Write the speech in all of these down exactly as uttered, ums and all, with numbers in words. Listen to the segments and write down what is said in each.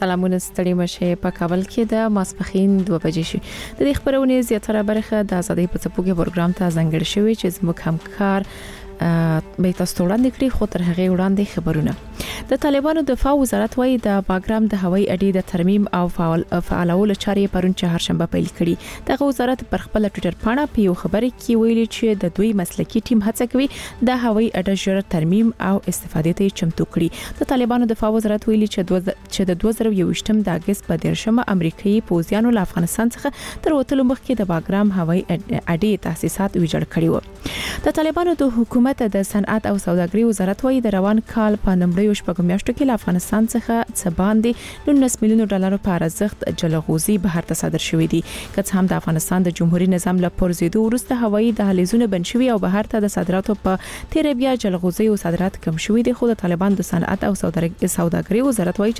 سلامونه ستړي مشه په کابل کې د ماسپخین دوه بجې شي د دې خبرونه زیاتره برخه د ازادۍ په څپو کې پروګرام ته ځانګړی شوی چې زموږ همکار به تاسو وړاندې کړی خو تر هغه وړاندې خبرونه د طالبانو دفاع وزارت وايي د باګرام د هوایي اډې د ترمیم او فعال فعالولو چارې پرون چهارشنبه پیل کړي دغه وزارت پر خپل ټوئیټر پاڼه په یو خبري کې ویلي چې د دوی مسلکي ټیم هڅه کوي د هوایي اډې ژر ترمیم او استفادې ته چمتو کړي د طالبانو دفاع وزارت ویلي چې چې د دوه زره یوویشتم د اگست په دیرشمه امریکایي پوځیانو له افغانستان څخه تر وټلو مخکې د باګرام هوایي اډې تاسیسات ویجاړ کړي وو د طالبانو د حکومت د صنعت او سوداګري وزارت وايي د روان کال په نمبرې شپږم میاشتو کې له افغانستان څخه څه باندې نولس میلیون ډالر په ارزښت جلغوزي بهر ته صادر شوې دي که هم د افغانستان د جمهوریت نظام له پرزیدو وروسته هوایي دهلیزونه بند شوي او بهر ته د صادراتو په تیر بیا جلغوزي او صادرات کم شوي دي خو د طالبان د صنعت او سوداګري وزارت وايي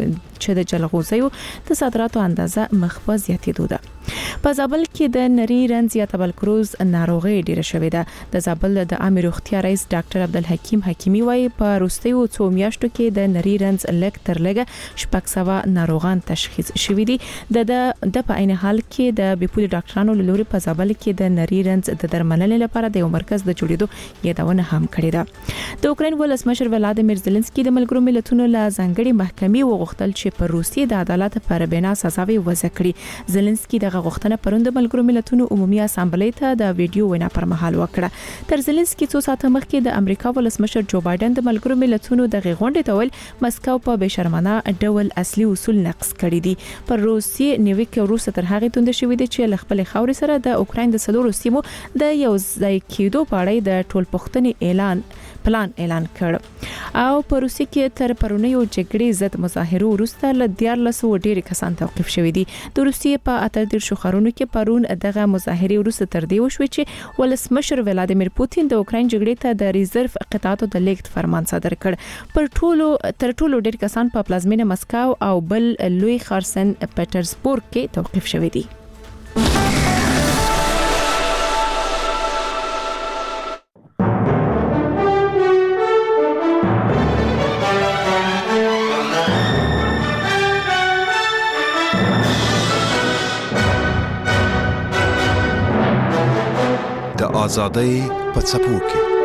چې د جلغوزي د صادراتو اندازه مخ په زیاتېدو ده په زابل کې د نری رنځ یا تبرکلوز ناروغي ډیره شوې ده د زابل د امیر روغتیا رئیس ډاکټر عبدالحکیم حکیمی وايي په وروستیو څو میاشتو کې د نری رنځ لک تر لګه شپږ سوه ناروغان تشخیص شوي دي د د په عین حال کې د بیپول ډاکټرانو له لوري په زابل کې د نری رنځ د درملنې لپاره د یو مرکز د جوړېدو یادونه هم کړې ده د اوکرين ولسمشر ولادیمیر زيلنسکي د ملګرو ملتونو له ځانګړي محکمې وغوښتل چې په روسیې د عدالت پر بنا سزاوي وضع کړي زيلنسکي دغه غوښتنه پروند ملګرو ملتونو عمومي اسامبلې ته د ویډیو وینا پر مهال وکړه تر زيلنسکي څو ساعته مخکې د امریکا ولسمشر جو بایدن د ملګرو ملتونو د غونډې ته ویل مسکو په بشرمنه ډول اصلي اصول نقض کړي دي پر روسي نیویک روسه تر هغه توند شوې دي چې خپل خاورې سره د اوکرين د سلورو سیمو د یو ځای کېدو په اړه د ټولپوښتنې اعلان پلان اعلان کړ او په روسي کې تر پرونیو جګړې ضد مظاهرو وروسته ل دیارلس و ډېر کسان توقيف شوي دي د روسي په اتدیر شخړونو کې پرون دغه مظاهرې وروسته تر دې وشوي چې ولسمشر ولادیمیر پوتین د اوکرين جګړې ته د ریزرف قطعاتو د لیکت فرمان صادر کړ پر ټولو تر ټولو ډېر کسان په پلازمینه مسکو او بل لوی ښار سن پټرزبورګ کې توقيف شوي دي آزادی په څپو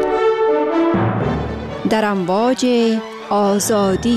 کې در امواج آزادی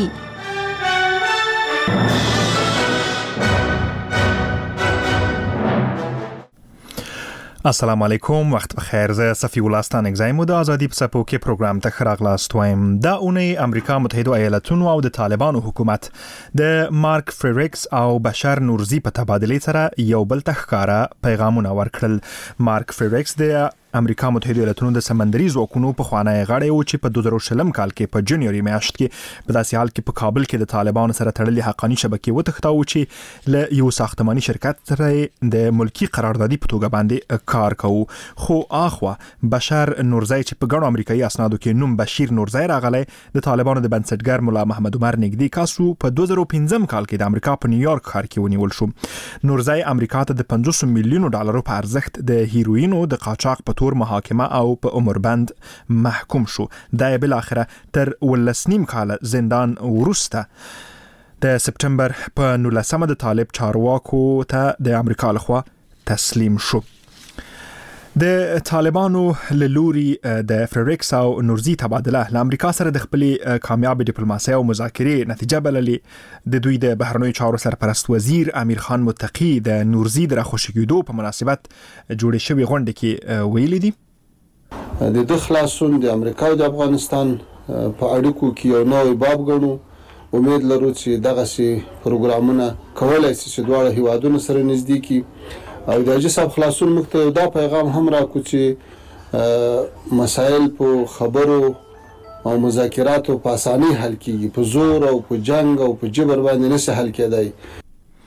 السلام علیکم وخت بخیر زه صفی الله ستان اگزایمو د ازادي په څپو کې پروګرام ته خراغلاست وایم دا اونۍ امریکا متحده ایالاتونو او د طالبانو حکومت د مارک فریکس او بشر نورزی په تبادله سره یو بل تخکارا پیغامونه ورکړل مارک فریکس د امریکا متحده ایالاتونو د سمندري ځواکونو په خوانی غړی او چې په دوه زره شلم کال کې په جنوري میاشت کې په داسې حال کې په کابل کې د طالبانو سره تړلې حقاني شبکې وتښتاو چې له یو ساختماني شرکت سره د ملکی قراردادي په توګه باندې کار کوي خو اخوا بشر نورزی چې په ګڼو امریکایي اسنادو کې نوم بشیر نورزی راغلی د طالبانو د بنسټګر مولا محمد عمر نګدي کاسو په دوه زره پنځم کال کې د امریکا په نیویارک ښار کې ونیول شو نورزی امریکا ته د پنځوس میلیون ډالرو په ارزښت د هیروینو د قاچاق په محاکمه او په عمر بند محکوم شو دا بل اخره تر ولسنیم کال زندان ورسته د سپټمبر په نولسمه د طالب چارواکو ته د امریکا لخوا تسلیم شو د طالبانو لوري د فریکس او نورزی تبادله له امریکا سره د خپل کامیاب ډیپلوماسي او مذاکرې نتیجه بللې د دوی د بهرنیو چارو سرپرست وزیر امیر خان متقی د نورزی د راخوشګیدو په مناسبت جوړې شوې غونډه کې ویلي دي د د خلاصون د امریکا او د افغانستان په اړیکو کې یو نوې باب غنو امید لرو چې دغه سي پروګرامونه کولای شي چې دواړه هیوادونو سره نږدې کی او د جساب خلاصون مخته دا پیغام هم راکو چې مسائل په خبرو او مذاکراتو په اساني حل کیږي په زور او په جنگ او په جبر باندې نشي حل کېدای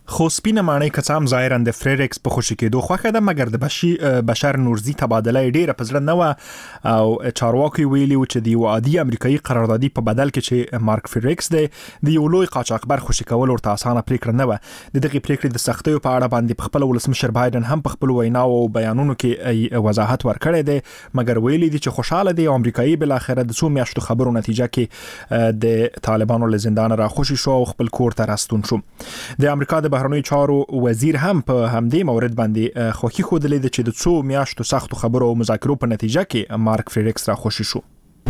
خو سپینه معنی کڅام ظاهرا د فریریکس په خوشی کېدو خوخه ده، مګر د بشي بشر نورزی تبادله ډیره پزړه نه و او چارواکي ویلي و چې دی عادي امریکایي قراردادي په بدل کې چې مارک فریریکس دی د یو لوی قاچاقبر خوشی کول ورته اسانه پریکړه نه و. د دغه پریکړې د سختیو په اړه باندې په خپل ولسمشر بایدن هم په خپل ویناو او بیانونو کې وضاحت ورکړی دی، مګر ویلي دي چې خوشاله دي امریکایي بل اخر د څو میاشتو خبرو نتیجه کې د طالبانو له زندان را خوشی شو او خپل کور ته راستون شو. د امریکا د بهرنیو چارو وزیر هم په همدې مورد باندې خوښي خوده چې د څو میاشتو سختو خبرو او مذاکرو په نتیجه کې مارک فریریکس را خوشی شو.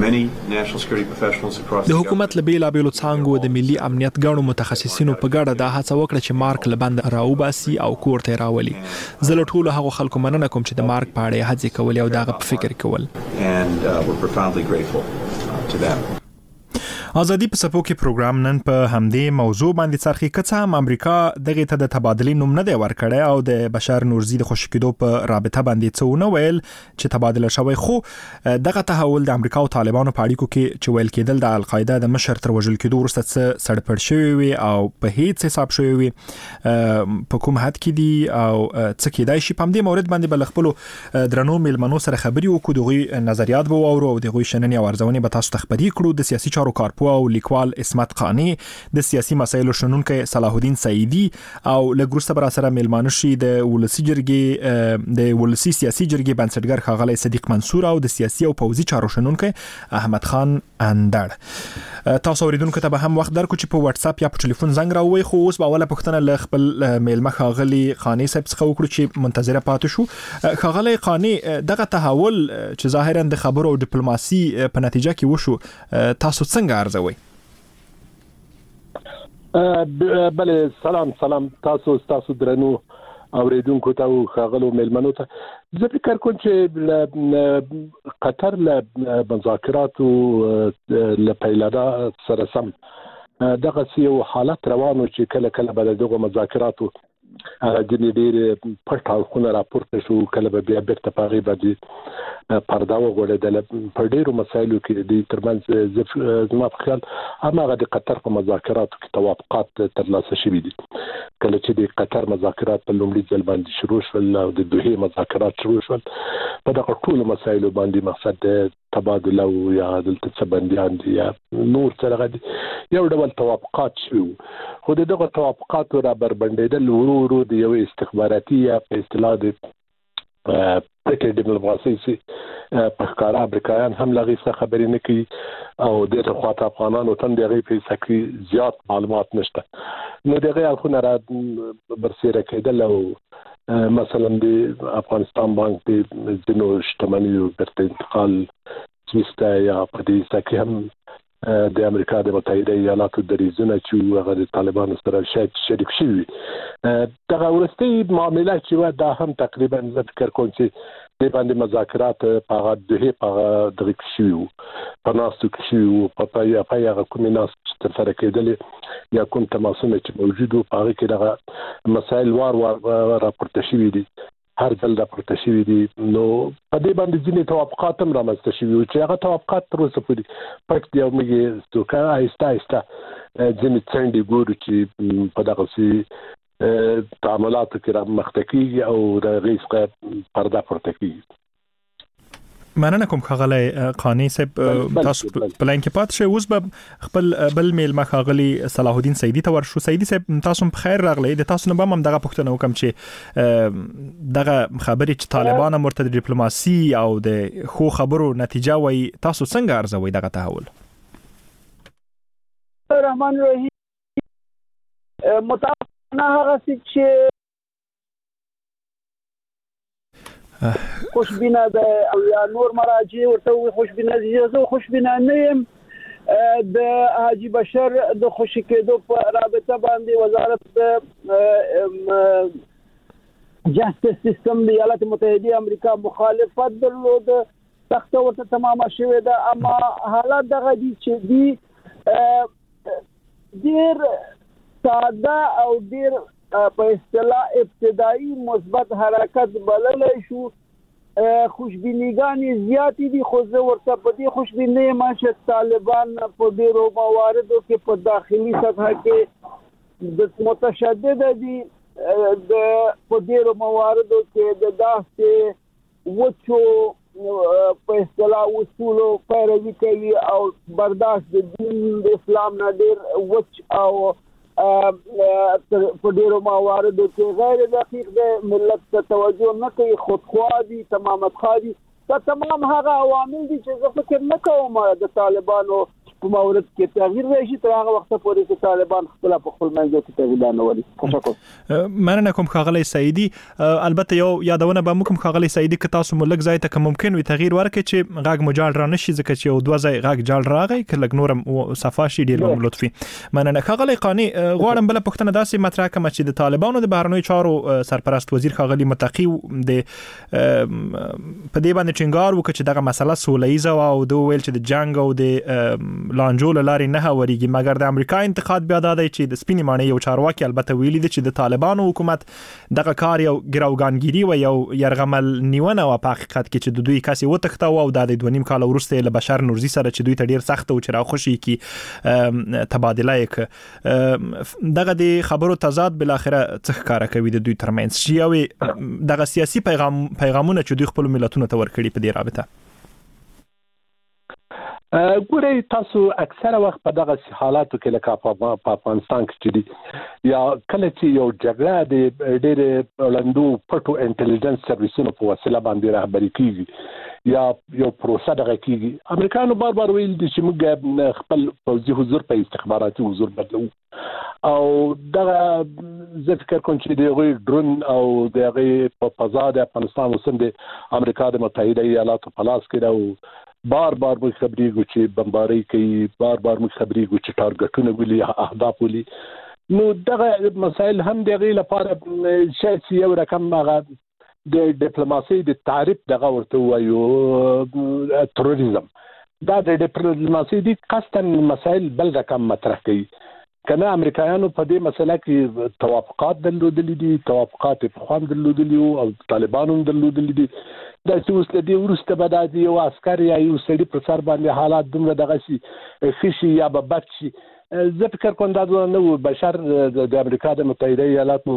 د حکومت له بیلابېلو څانګو د ملي امنیت ګڼو متخصصینو په ګډه دا هڅه وکړه چې مارک له بند راوباسي او کور ته راولي. زه له ټولو هغو خلکو مننه کوم چې د مارک په اړه هڅې کولې او دغه په فکر کول. آزادي په سپو کې پروګرام نن په همدې موضوع باندې څرخي کڅ هم امریکا دغه ته د تبادلې نوم نه دی ورکړی او د بشر نورزی د خوشی کېدو په رابطه باندې څه نه ویل چې تبادله شوی، خو دغه تحول د امریکا او طالبانو په اړیکو کې چې ویل کېدل د القاعده د مشر تر وژل کېدو وروسته څه سړپړ شوی وي او په هیڅ حساب شوی وي په کوم حد کې دي او څه کېدای شي. په همدې مورد باندې بل خپل درنو میلمنو سره خبري وکړو، دغه نظریات به واورو او دغه شننې او ارزونې به تاسو ته خبري کړو. د سیاسي چارو کارپو او لیکوال اسمت قانی، د سیاسي مسایلو شنونکو صلاح الدین سعیدی او لګروسته بر سره میلمانه شي د ولسی جرګې د ولسی سیاسي جرګې بنسټګر ښاغلی صدیق منصور او د سیاسي او پوځي چارو شنونکو احمد خان اندړ. تاسو اوریدونکو ته به هم وخت درکو چې په واتس اپ یا په ټلیفون زنګ راوي، خو اوس به اوله پښتنه ل خپل میلمه ښاغلی قانی صاحب څخه وکړو چې منتظره پاتې شو. ښاغلی قانی، دغه تحول چې ظاهرا د خبرو او ډیپلوماسي په نتیجه کې وشو، تاسو څنګه ارزوئ؟ بله، سلام سلام تاسو تاسو درنو اوریدونکو ته او ښاغلو میلمنو ته. زه فکر کوم چې قطر له مذاکراتو له پیلدا سره سم دغه یو حالت روانو چې کله کله به دغه مذاکراتو ځینې ډېر پټ اړخونه راپورته شو، کله به بیا بیرته په هغې باندې پرده وغوړېدله. په ډېرو مسایلو کې د ترمنځ زما په خیال هماغه د قطر په مذاکراتو کې توافقات ترلاسه شوي دي. کله چې د قطر مذاکرات په لومړي ځل باندې شروع شول او د دوحې مذاکرات شروع شول، په دغه ټولو مسایلو باندې مقصد د تبادله او یا دلته څه بندیان دي یا نور څه دي، یو ډول توافقات شوي. خو د دغه توافقاتو را بربنډېدل ورو ورو د یو استخباراتي یا په اصطلاح د پټې ډیپلوماسۍ چې په ښکاره امریکایان هم له هغې څخه خبرې نه کوي او دغه خواته افغانانو ته هم د هغې په حصه کې زیات معلومات نشته. نو د هغې اړخونه را برسېره کېدل او مثلا د افغانستان بانک د ځینو شتمنیو بیرته انتقال سویس ته یا په دې حصه کې هم د امریکا د متحده ایالاتو دریځونه چې هغه د طالبانو سره شاید شریک شوي. دغه وروستۍ معامله چې وه دا هم تقریبا زه فکر کوم چې دې باندې مذاکرات په هغه دوحې په هغه دغه کې شوي وو، په ناستو کې شوي وو، په هغه کومې ناستې چې ترسره کېدلې یا کوم تماسونه چې موجود وو په هغې کې دغه مسایل وار وار راپورته شوي دي، هر ځل راپورته شوي دي. نو په دې باندې ځینې توافقات هم رامنځته شوي وو چې هغه توافقات تر اوسه پورې پټ دي او موږ یې څوکه آهسته آهسته ځینې څنډې ګورو چې په دغسې تعاملاتو کې رامخته کېږي او د هغې څخه پرده پورته کېږي. مننه کوم ښاغلی قانی صاحب، تاسو په لاین کې پاتې شئ. اوس به خپل بل میلمه ښاغلی صلاح الدین سعیدي ته ورشو. سعیدي صاحب، تاسو هم بخیر راغلی. د تاسو نه به هم دغه پوښتنه وکړم چې دغه خبرې چې طالبان هم ورته د ډیپلوماسي او د ښو خبرو نتیجه وایي، تاسو څنګه ارزوئ دغه تحول؟ رحمان رحیم متاسفانه هغه چې خوشبینه ده او یا نور مراجع ورته خوشبینه دي. زه خوشبینه نه یم. د حاجی بشر د خوشی کېدو په رابطه باندې وزارت جاستس سیستم د ایالات متحده امریکا مخالفت درلود، سخته ورته تمامه شوې ده. اما حالات دغه دي چې دي ډېر ساده او ډېر په اصطلاح ابتدایي مثبت حرکت بللی شو. خوشبینیګانې زیاتې دي، خو زه ورته په دې خوشبینۍ یم چې طالبان په ډېرو مواردو کې په داخلي سطحه کې د متشدد دي د په ډیرو مواردو کې د داسې وچو په اصطلاح اصولو پیروي کوي او برداشت د دین د اسلام نه ډیر وچ او په ډیرو مواردو کې غیر دقیق د ملت ته توجه نه کوي، خودخواه دي، تمامت خواه دي. دا تمام هغه عوامل دي چې زه فکر نه کوم د طالبانو په مورد کې تغییر راشي تر هغه وخت پورې چې طالبان خپل په خپل منځ کې تغییر نه ولي. تشکر. مننه کوم خاغلی سعیدی. البته یو یادونه به موږ خاغلی سعیدی که تاسو ملک ځای ته ممکن وي تغییر ورکړي چې غاګ مجال را نشي ځکه چې دوه ځای غاګ جال راغی که لګ نورم صفاشي ډیر مم لطفي. مننه خاغلی قانی. غواړم بل پښتنه داسې مطرح کوم چې د طالبانو د بهرنیو چارو سرپرست وزیر خاغلی متقی د په دې باندې ټینګار وکړي چې دغه مسله سوله‌ایزه او د ویل چې د جنگ او د لانجو لاري نه هوريږي، مګر د امریکا انتقاد بیا دا دی چې د سپینې معنی یو چارواکي البته ویلي دي چې د طالبانو حکومت دغه کار یو ګراوګانګيري و یو يرغمل نیونه او په حقیقت کې چې د دوی کسي وتښتاو او د دوه نیم کال وروسته له بشر نورزي سره چې دوی ته ډیر سخت او چې راخوشي کی تبادله یک دغه د خبرو تضاد بل اخره څخه کار کوي د دوی ترمنځ شي او دغه سیاسي پیغام پیغامونه چې دوی خپل ملتونو ته ورکړي په دې رابطه. ګورئ تاسو اکثره وخت په دغه حالاتو کې لکه په افغانستان کې چې دي یا کله چې یو جګړه د ډېرې لندو پټو انټيليجنس سرویسونو په وسیله باندې رهبري کیږي یا یو پروسه دغه کیږي، امریکایانو بار بار ویل دي چې موږ خپل پوځي حضور په استخباراتي حضور بدلو او دغه زه فکر کوم چې دغه ډرون او دغه په فضا د افغانستان وسند امریکا د متحده ایالاتو په لاس کې دا بار بار موږ خبرېږو چې بمباري کوي، بار بار موږ خبرېږو چې ټارګټونه ولي اهداف ولي. نو دغه مسائل هم دغه لپاره شاید یو رقم هغه د ډیپلوماسي د تعریف دغه ورته وایو تروریزم دا د ډیپلوماسي د قصدن مسائل بل رقم مطرح کوي. کنه امریکایانو په دې مسله کې توافقات درلودلې دي، توافقات په خوان درلودلې او طالبانو درلودلې دي. دا چې اوس د دې ورسته به د یو عسکر یا یو سړي پر سر باندې حالات دومره دغه شي خشي یا به بد شي. زه فکر کوم دا نه و بشر د امریکا د متحده ایالاتو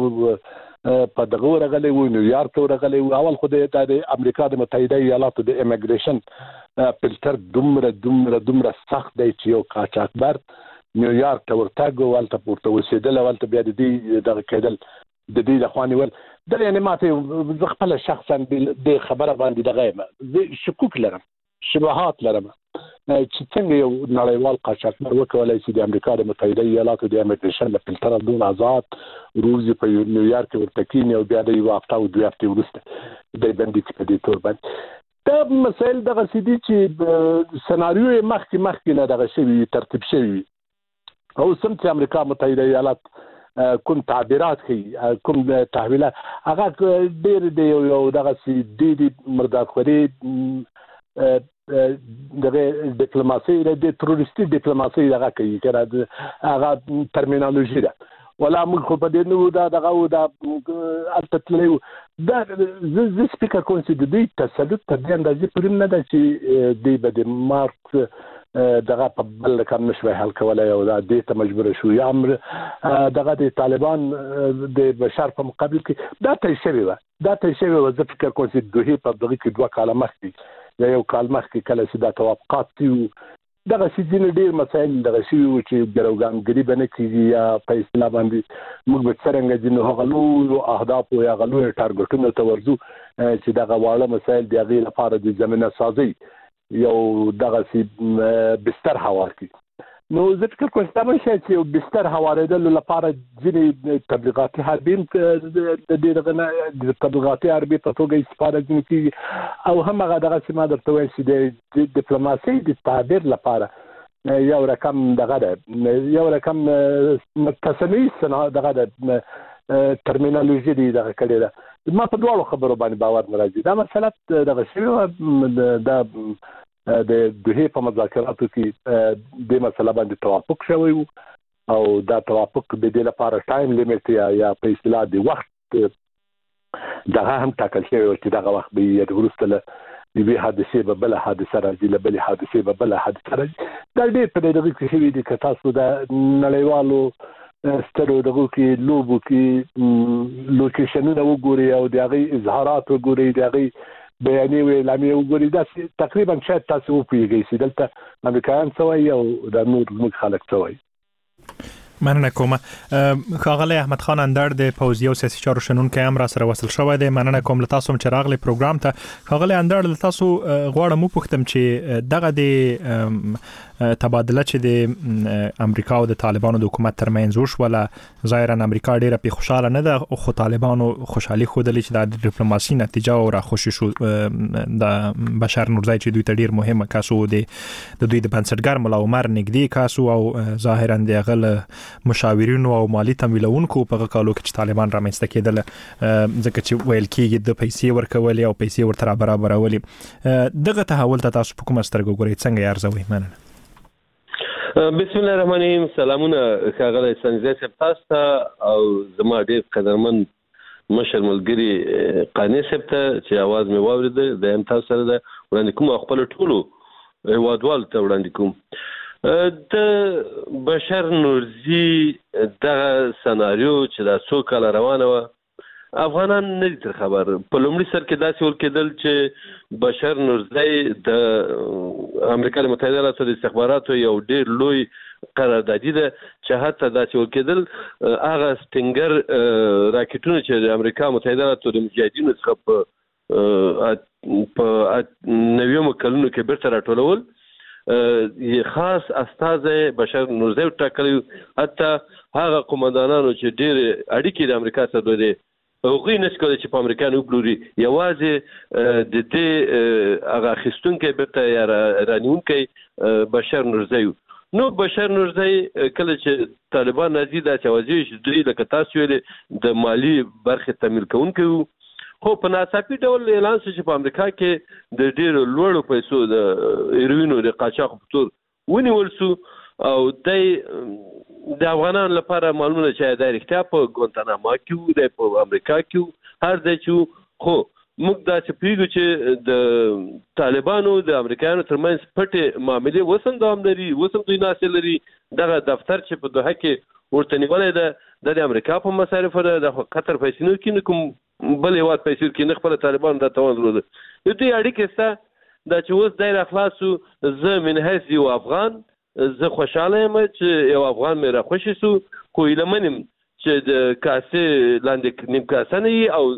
په دغه ورغلی و نیویارک ورغلی و. اول خو د امریکا د متحده ایالاتو د امیګریشن فلټر دومره دومره دومره سخت دی چې یو قاچاقبر نیویارک ته ورتګ او هلته پورته اوسېدل او هلته بیا د دې دغه کېدل د دې د خوانې ول دا یعنې ماته زه خپله شخصا د خبره باندې دغه یم زه شکوک لرم، شبهات لرم چې څنګه یو نړیوال قاچاقبر وکولی شي د امریکا د متحده ایالاتو د امیګریشن له فلټره دون آزاد روزي په نیویارک کې ورته کیني او بیا د یوه هفته او دوه هفتې وروسته دی بندي کړي په دې تور باندې. دا مسایل دغسې دي چې سناریو یې مخکې مخکې نه دغه شوي ترتیب شوي وي او سم چې امریکا متحده ایالات کوم تعبیرات کوي کوم تحویلات هغه ډېر دی یو دغسې ډېرې مردادخوري دغه ډیپلوماسي د تروریستي ډیپلوماسي دغه کوي که هغه ترمینالوژي ده ولا موږ خو په دې نو دا دغه و دا هلته تللی و. دا زه فکر کوم چې د دوی تسلط تر دې اندازې پورې نه ده چې دوی به د مارکس دغه په بل رقم نشوي حل کولی او دا دې ته مجبوره شو یا دغه د طالبان د بشر په مقابل کې دا طی شوې وه دا طی شوې وه. زه فکر کوم چې دوی په دغه کې دوه کاله مخکې یا یو کال مخکې کله چې دا توافقات دي دغه چې ځینې ډېر مسایل دغه شوي وو چې ګروګانګري به نه کېږي یا په اصطلاح باندې موږ به څرنګه ځینو هغه لویو اهدافو یا هغه لویو ټارګټونو ته ورځو چې دغه واړه مسایل د هغې لپاره د زمینه سازۍ یو دغسې بستر هوار کړي. نو زه فکر کوم چې دا به شاید چې یو بستر هوارېدلو لپاره ځینې تبلیغاتي حربې د دې دغه نه د تبلیغاتي حربې په توګه استفاده ځینې کېږي او هم هغه دغسې ما درته ویل چې د ډیپلوماسۍ د تعبیر لپاره یو رقم دغه ده یو رقم تصنیع دغه ده ترمینالوژي دی دغه کړې ده. ما په دواړو خبرو باندې باور نه راځي. دا مسله دغه شوې وه دا د دوحې په مذاکراتو کې دې مسله باندې توافق شوی و او دا توافق د دې لپاره ټایم لیمټ یا یا په اصطلاح د وخت دغه هم ټاکل شوی و چې دغه وخت به یې وروسته له یوې حادثې به بله حادثه راځي له بلې حادثې به بله حادثه راځي. دا ډېر په دې دغه کې شوي دي که تاسو د نړیوالو سترو دغه کې لوبو کې لوکیشنونه وګوري او د هغه اظهارات وګوري د هغه بیانې ویلامې وګوري دا تقریبا شاید تاسو وپوهیږئ چې دلته امریکایان څه وایي او د نور موږ خلک څه وایي. مننه کوم. ښاغلی احمد خان اندړ د پوځي او سیاسي چارو شنونکی هم را سره وصل شوی دی. مننه کوم له تاسو چې راغلی پروګرام ته. ښاغلی اندړ له تاسو غواړم وپوښتم چې دغه د تبادله چې د امریکا او د طالبانو د حکومت ترمنځ وشوله ظاهرا امریکا ډیره په خوشاله نه ده خو طالبانو خوشحالي ښودلې چې د ډیپلوماسي نتیجه او راخوشي شو د بشر نورزای چې دوی ته ډیر مهمه کاسو د دوی د بنسټګر مولا عمر نږدې کاسو او ظاهرا د غل مشاورینو او مالی تمویلونکو په کالو کې چې طالبان رامنځته کېدل ځکه چې ویل کېږي د پیسې ورکولې او پیسې ورته برابرولې. دغه تحول ته تاسو په کومه سترګه ګورئ څنګه یې ارزوئ؟ مننه. بسم الله الرحمن الرحیم. سلامونه ښاغلی سنجي صاحب تاسو ته او زما ډېر قدرمن مشر ملګري قانع صاحب ته چې اواز مې واورېده د هم تاسو سره ده وړاندې کوم او خپلو ټولو هېوادوالو ته وړاندې کوم. د بشر نورزي دغه سناریو چې دا څو کاله روانه وه افغانان نه دي تر خبر. په لومړي سر کې داسې ول کېدل چې بشر نورزی د امریکا متحده ایالاتو د استخباراتو یو ډېر لوی قراردادي ده چې حتی داسې ول کېدل هغه سټینګر راکټونه چې د امریکا متحده ایالاتو د مجاهدینو څخه په نویمو کلونو کې بیرته راټولول خاص استازی بشر نورزی وټاکلی. حتی هغه قومندانانو چې ډېرې اړیکې د امریکا سره لري هغوی نشي کولی چې په امریکا نه وپلوري یوازې د دې هغه اخیستونکی بیرته یا رانیونکی بشر نورزی و. نو بشر نورزی کله چې طالبان راځي داسې اوازې چې دوی لکه تاسو ویلې د مالي برخې تمویل کوونکی وو خو په ناڅاپي ډول اعلان شو چې په امریکا کې د ډېرو لوړو پیسو د هیروینو د قاچاق په تور ونیول شو او دی د افغانانو لپاره معلومه چې دا رښتیا په ګوانتاناما کې وو دی په امریکا کې وو هر ځای چې وو خو موږ داسې پوهېږو چې د طالبانو د امریکایانو ترمنځ پټې معاملې اوس هم دوام لري اوس هم دوی ناستې لري. دغه دفتر چې په دوحه کې ورته نیولی ده د امریکا په مصارفو ده د قطر پیسې نه ورکوي نه کوم بل هېواد پیسې ورکوي نه خپله طالبانو دا توان درلوده. د دوی اړیکې شته دا چې اوس دی راخلاص شو زه من حیث یو افغان زه خوشحاله یم چې یو افغان مې راخوشي شو خو هیله یم چې د کاسې لاندې نیم کاسه نه وي او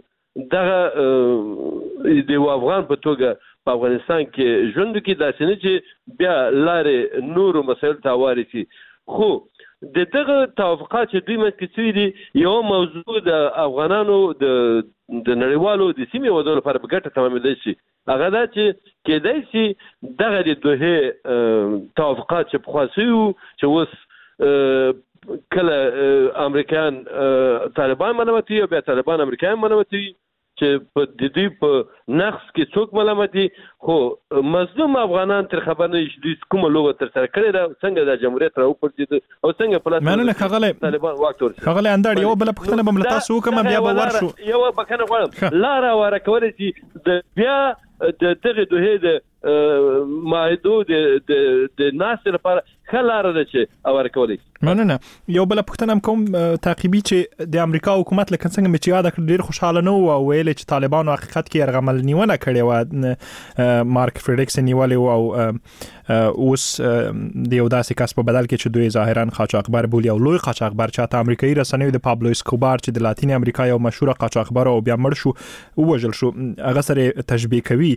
دغه د یو افغان په توګه په افغانستان کې ژوند وکړي داسې نه چې بیا لارې نورو مسایلو ته هوارې شي. خو د دغه توافقات چې دوی منځ کې شوي دي یو موضوع د افغانانو د د نړیوالو د سیمې هېوادونو لپاره په ګټه تمامېدلی شي هغه دا چې کېدای شي دغه د دوحې توافقات چې پخوا شوي وو چې اوس کله امریکایان طالبان ملامت وي او بیا طالبان امریکایان ملامت وي چې په د دوی په نقص کې څوک ملامت دي خو مظلوم افغانان تر خبر نه چې دوی کومه لوبه ترسره کړې ده څنګه د جمهوریت راوپرځېد او څنګه په لاس مننه ښاغلی طالبان واک ته ورسېد. ښاغلی اندړ یوه بله پوښتنه به م له تاسو وکړم بیا به ورشو. یوه بښنه غواړم لاره هواره کولی شي د بیا د دغې دوحې د معاهدو د د ناستې لپاره ښه لاره ده چې هواره کولی شي. مننه. یو بله پوښتنه هم کوم تعقیبي چې د امریکا حکومت لکه څنګه مې چې یاده کړه ډېر خوشحاله نه وو او ویل چې طالبانو حقیقت کې یرغمل نیونه کړې وه مارک فریډریکس نیولې وو او اوس د یو داسې کس په بدل کې چې دوی ظاهرا قاچاقبر بولي او لوی قاچاقبر چې حتی امریکایي رسنیو د پابلو اسکوبار چې د لاتین امریکا یو مشهوره قاچاقبر او بیا مړ شو ووژل شو هغه سره تشبیه کوي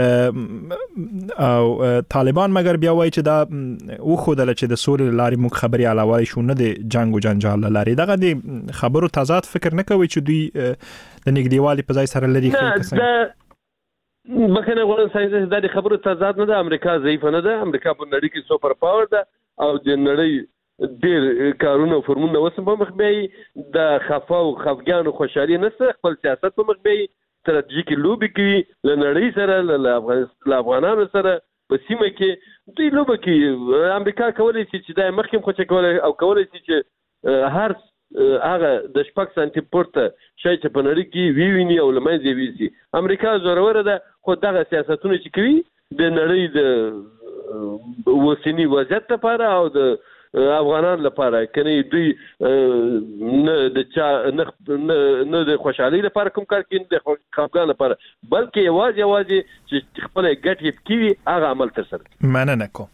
او طالبان مګر بیا وایي چې دا وښودله چې د سولې له لارې موږ خبرې علاوه شو نه د جنګ او جنجال له لارې. دغه د خبرو تضاد فکر نه کوي چې دوی د نږدېوالي په ځای سره لري نه بخنه غواړم ساينس دا د خبرو تضاد نه ده. امریکا ضعیفه نه ده. امریکا په نړۍ کې سوپر پاور ده او د نړۍ ډېر کارونه فرمونه وسم په مخ بیاي د خفا او خفګان او خوشحالي نشته خپل سیاست په مخ بیاي ستراتیژیکي لوبې کوي له نړۍ سره له افغانانو سره په سیمه کې دوی لوبه کوي. امریکا کولی شي چې دا مخکې خوچه کولی او کولی شي چې هر هغه د شپږ سانتي پورته شی چې په نړۍ کې وی ویني او له منځه ویسي. امریکا زوروره ده خو دغه سیاستونه چې کوي د نړۍ د اوسني وضعیت لپاره او د افغانان لپاره کني دوی نه د چا نه د خوشحالي لپاره کوم کار کوي د خپګان لپاره بلکې یوازې یوازې چې خپل ګټې کوي هغه عمل تر سره مننه کوم.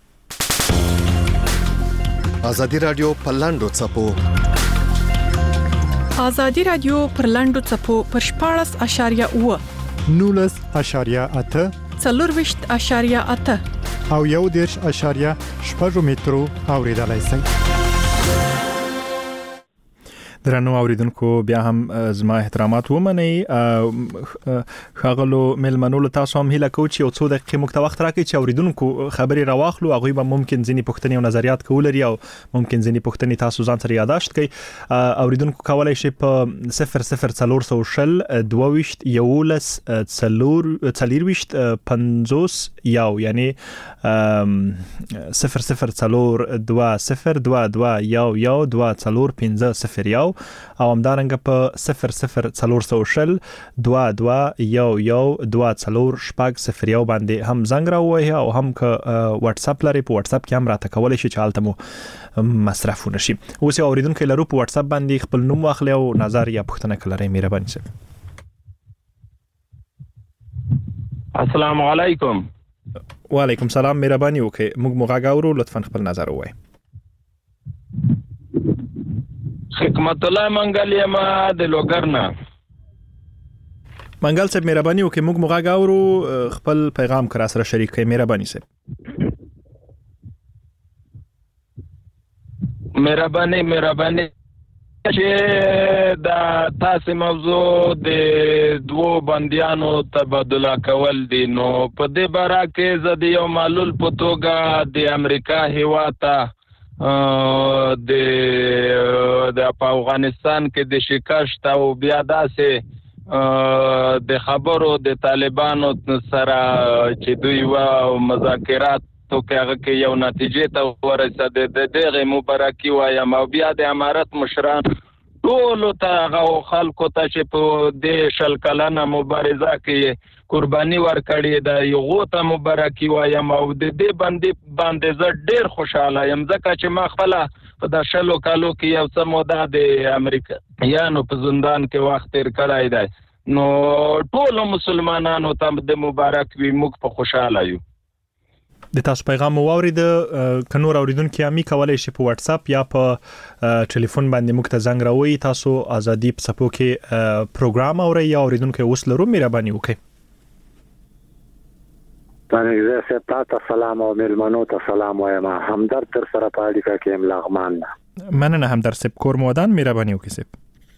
ازادي رادیو په لاندو چپو ازادي رادیو پر لاندو چپو پر شپاړس اشاریه اوه نولس اشاریه اته څلورویشت اشاریه اته او یو دیرش اشاریه شپږ مترو اوریدلای شئ. درنو اوریدونکو بیا هم زما احترامات ومنئ. ښاغلو مېلمنو تاسو هم هیله کوم چې یو څو دقیقې موږ ته وخت راکړئ چې اوریدونکو خبرې راواخلو. هغوی به ممکن ځینې پوښتنې او نظریات کولري او ممکن ځینې پوښتنې تاسو ځان سره یاداشت کړئ. اوریدونکو کولای شي په صفر صفر څلور سوه شل دوه ویشت یولس څلور څلېرویشت پنځوس یو یعنی صفر صفر څلور دوه صفر دوه دوه یو یو دوه څلور پنځه صفر یو او همدارنګه په صفر صفر څلور سوه شل دوه دوه یو یو دوه څلور شپږ صفر یو باندې هم زنګ راووهئ او هم که واتس اپ لرئ په واتس اپ کې هم راته کولی شئ چې هلته مو مصرفونه شي. اوس یو اورېدونکی لرو په واتس اپ باندې خپل نوم واخلئ او نظر یا پوښتنه که لرئ مهرباني صاحب. السلام علیکم. وعلیکم سلام. مهرباني وکړئ موږ مو غږ اورو لطفا خپل نظر ووایئ. حکمت الله منګل یم د لوګرنا. منګل صاحب مهرباني وکړئ موږ مو غږ اورو خپل پیغام که را سره شریک کړئ مهرباني صاحب. مهرباني مهرباني چې دا تاسو موضوع د دوو بنديانو تبادله کول دي نو په دې باره کې زه د یو معلول په توګه د امریکا هیواد ته د د افغانستان کې د شکست او بیا داسې د خبرو د طالبانو سره چې دوی و مذاکرات تو کې هغه یو نتیجې ته ورسېده د دغه مبارکي وایم او بیا د امارت مشران ټول ته خلکو ته چې په د شل کلنه مبارزه کې قرباني ورکړې ده یو ته مبارکي وایم او د دې باندې باندې زه ډېر خوشاله یم ځکه چې ما خپل په د شلو کالو کې یو څه موده د امریکا یانو په زندان کې وخت تیر کړی دی نو ټول مسلمانانو ته د مبارک وي موږ په خوشاله یو. د تاسو پیغام واورید که نور اوریدونکو هم کولای شي په واتس اپ یا په ټلیفون باندې موږ ته زنګ راوړئ. تاسو ازادي په څپو کې پروګرام اورئ یا اوریدونکو اوس لرو مهرباني وکړئ. باندې زه تاسو سلام او مېلمنو ته سلام وایم. همدرد تر سره په اړیکه کې ام لغمان. مننه همدرد صاحب کور مودان مهرباني وکړئ صاحب.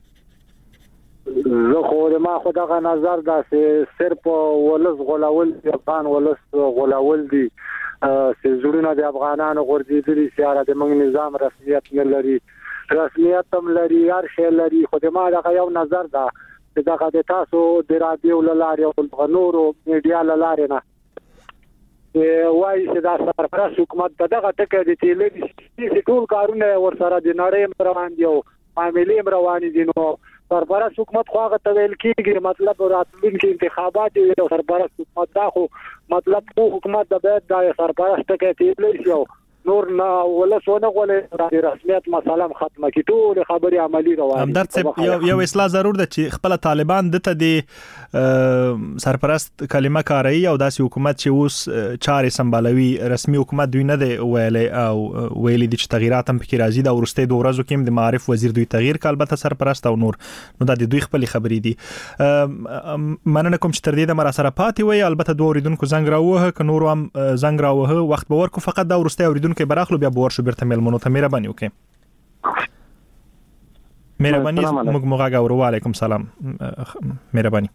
زه خو ما خو دغه نظر داسې صرف ولس غولول افغان ولس غولول دي چې زړونه د افغانانو غورځېدلي سیاره د موږ نظام رسمیت نه لري رسمیت هم لري هر شی لري خو د ما دغه یو نظر ده چې دغه د تاسو د رادیو له لارې او نورو میډیا له لارې نه وایي چې دا سرپرست حکومت دغه ټکی د تیلې ټول کارونه ورسره د نړۍ روان دي او معاملې روانې دي نو سرپرست حکومت خو هغه ته ویل کېږي مطلب راتلونکي انتخابات وي او سرپرست حکومت دا خو مطلب خو حکومت د باید د سرپرست ټکی تیلې شي او نور نه ولسونه غولې د رسمیت مسله ختمه کی ټول خبري عملی روان همدرد صاحب یو یو اصلاح ضرور ده چې خپل طالبان دته د سرپرست کلمه کاروي او داسې حکومت چې اوس چارې سمبالوي رسمي حکومت دوی نه دی ویلې او ویلې د تغیرات هم پکې راځي د ورسته دوه ورځو کې د معرف وزیر دوی تغییر کال به سرپرست او نور نو د دوی خپل خبرې دي. مننه کوم چې تر دې د مرا سره پاتې وي البته دوه اوریدونکو زنګ راوه ک نور هم زنګ راوه وخت به ورکو فقط دا ورسته اوریدونکو کې براخلو بیا بور شو برته مېلمنو ته مهرباني وکړئ. مهرباني موږ موږ غواړو. وعلیکم سلام مهرباني.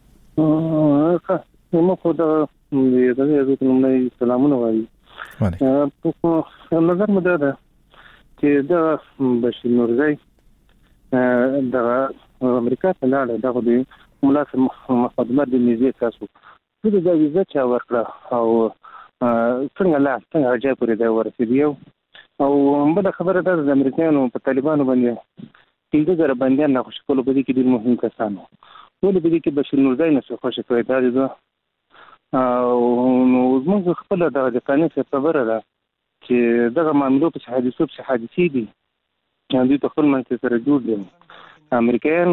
نو خو دا د دې نومې سلامونه وايي. وعلیکم نظر مده ده چې دا بشیر نورزی د امریکا ته لاړ دا د ملاسم مقدمه د نيزي تاسو د دا ویزه چا ورکړه او څنګه لا څنګه راځي پرې دا ورسېدیو او بل خبره ده د امریکایانو په طالبانو باندې څنګه زره باندې نه خوشی کول بده کې ډیر مهم کسانو ټول بده کې بشیر نورزی نه خوشی کوي دا دي او نو موږ خپل د قانون څخه خبره ده چې دغه معاملو په حادثو په حادثې دي دوی په خپل منځ سره جوړ دي. امریکایان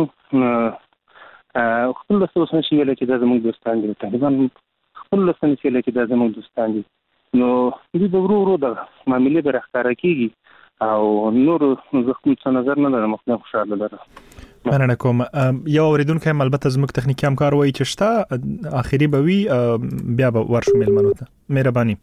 خپل له څه نشي ویل چې دا زموږ دوستان دي، طالبان خپل له څه نشي ویل چې دا زموږ دوستان دي. نو دوی به ورو ورو د معاملې به راښکاره کېږي او نور زه خپل څه نظر نه لرم، خو خوشحاله لرم. مننه کوم. یو اوریدونکی هم البته زموږ تخنیکی همکار وایي چې شته اخري به وي بیا به ورشو میلمنو ته. مهرباني.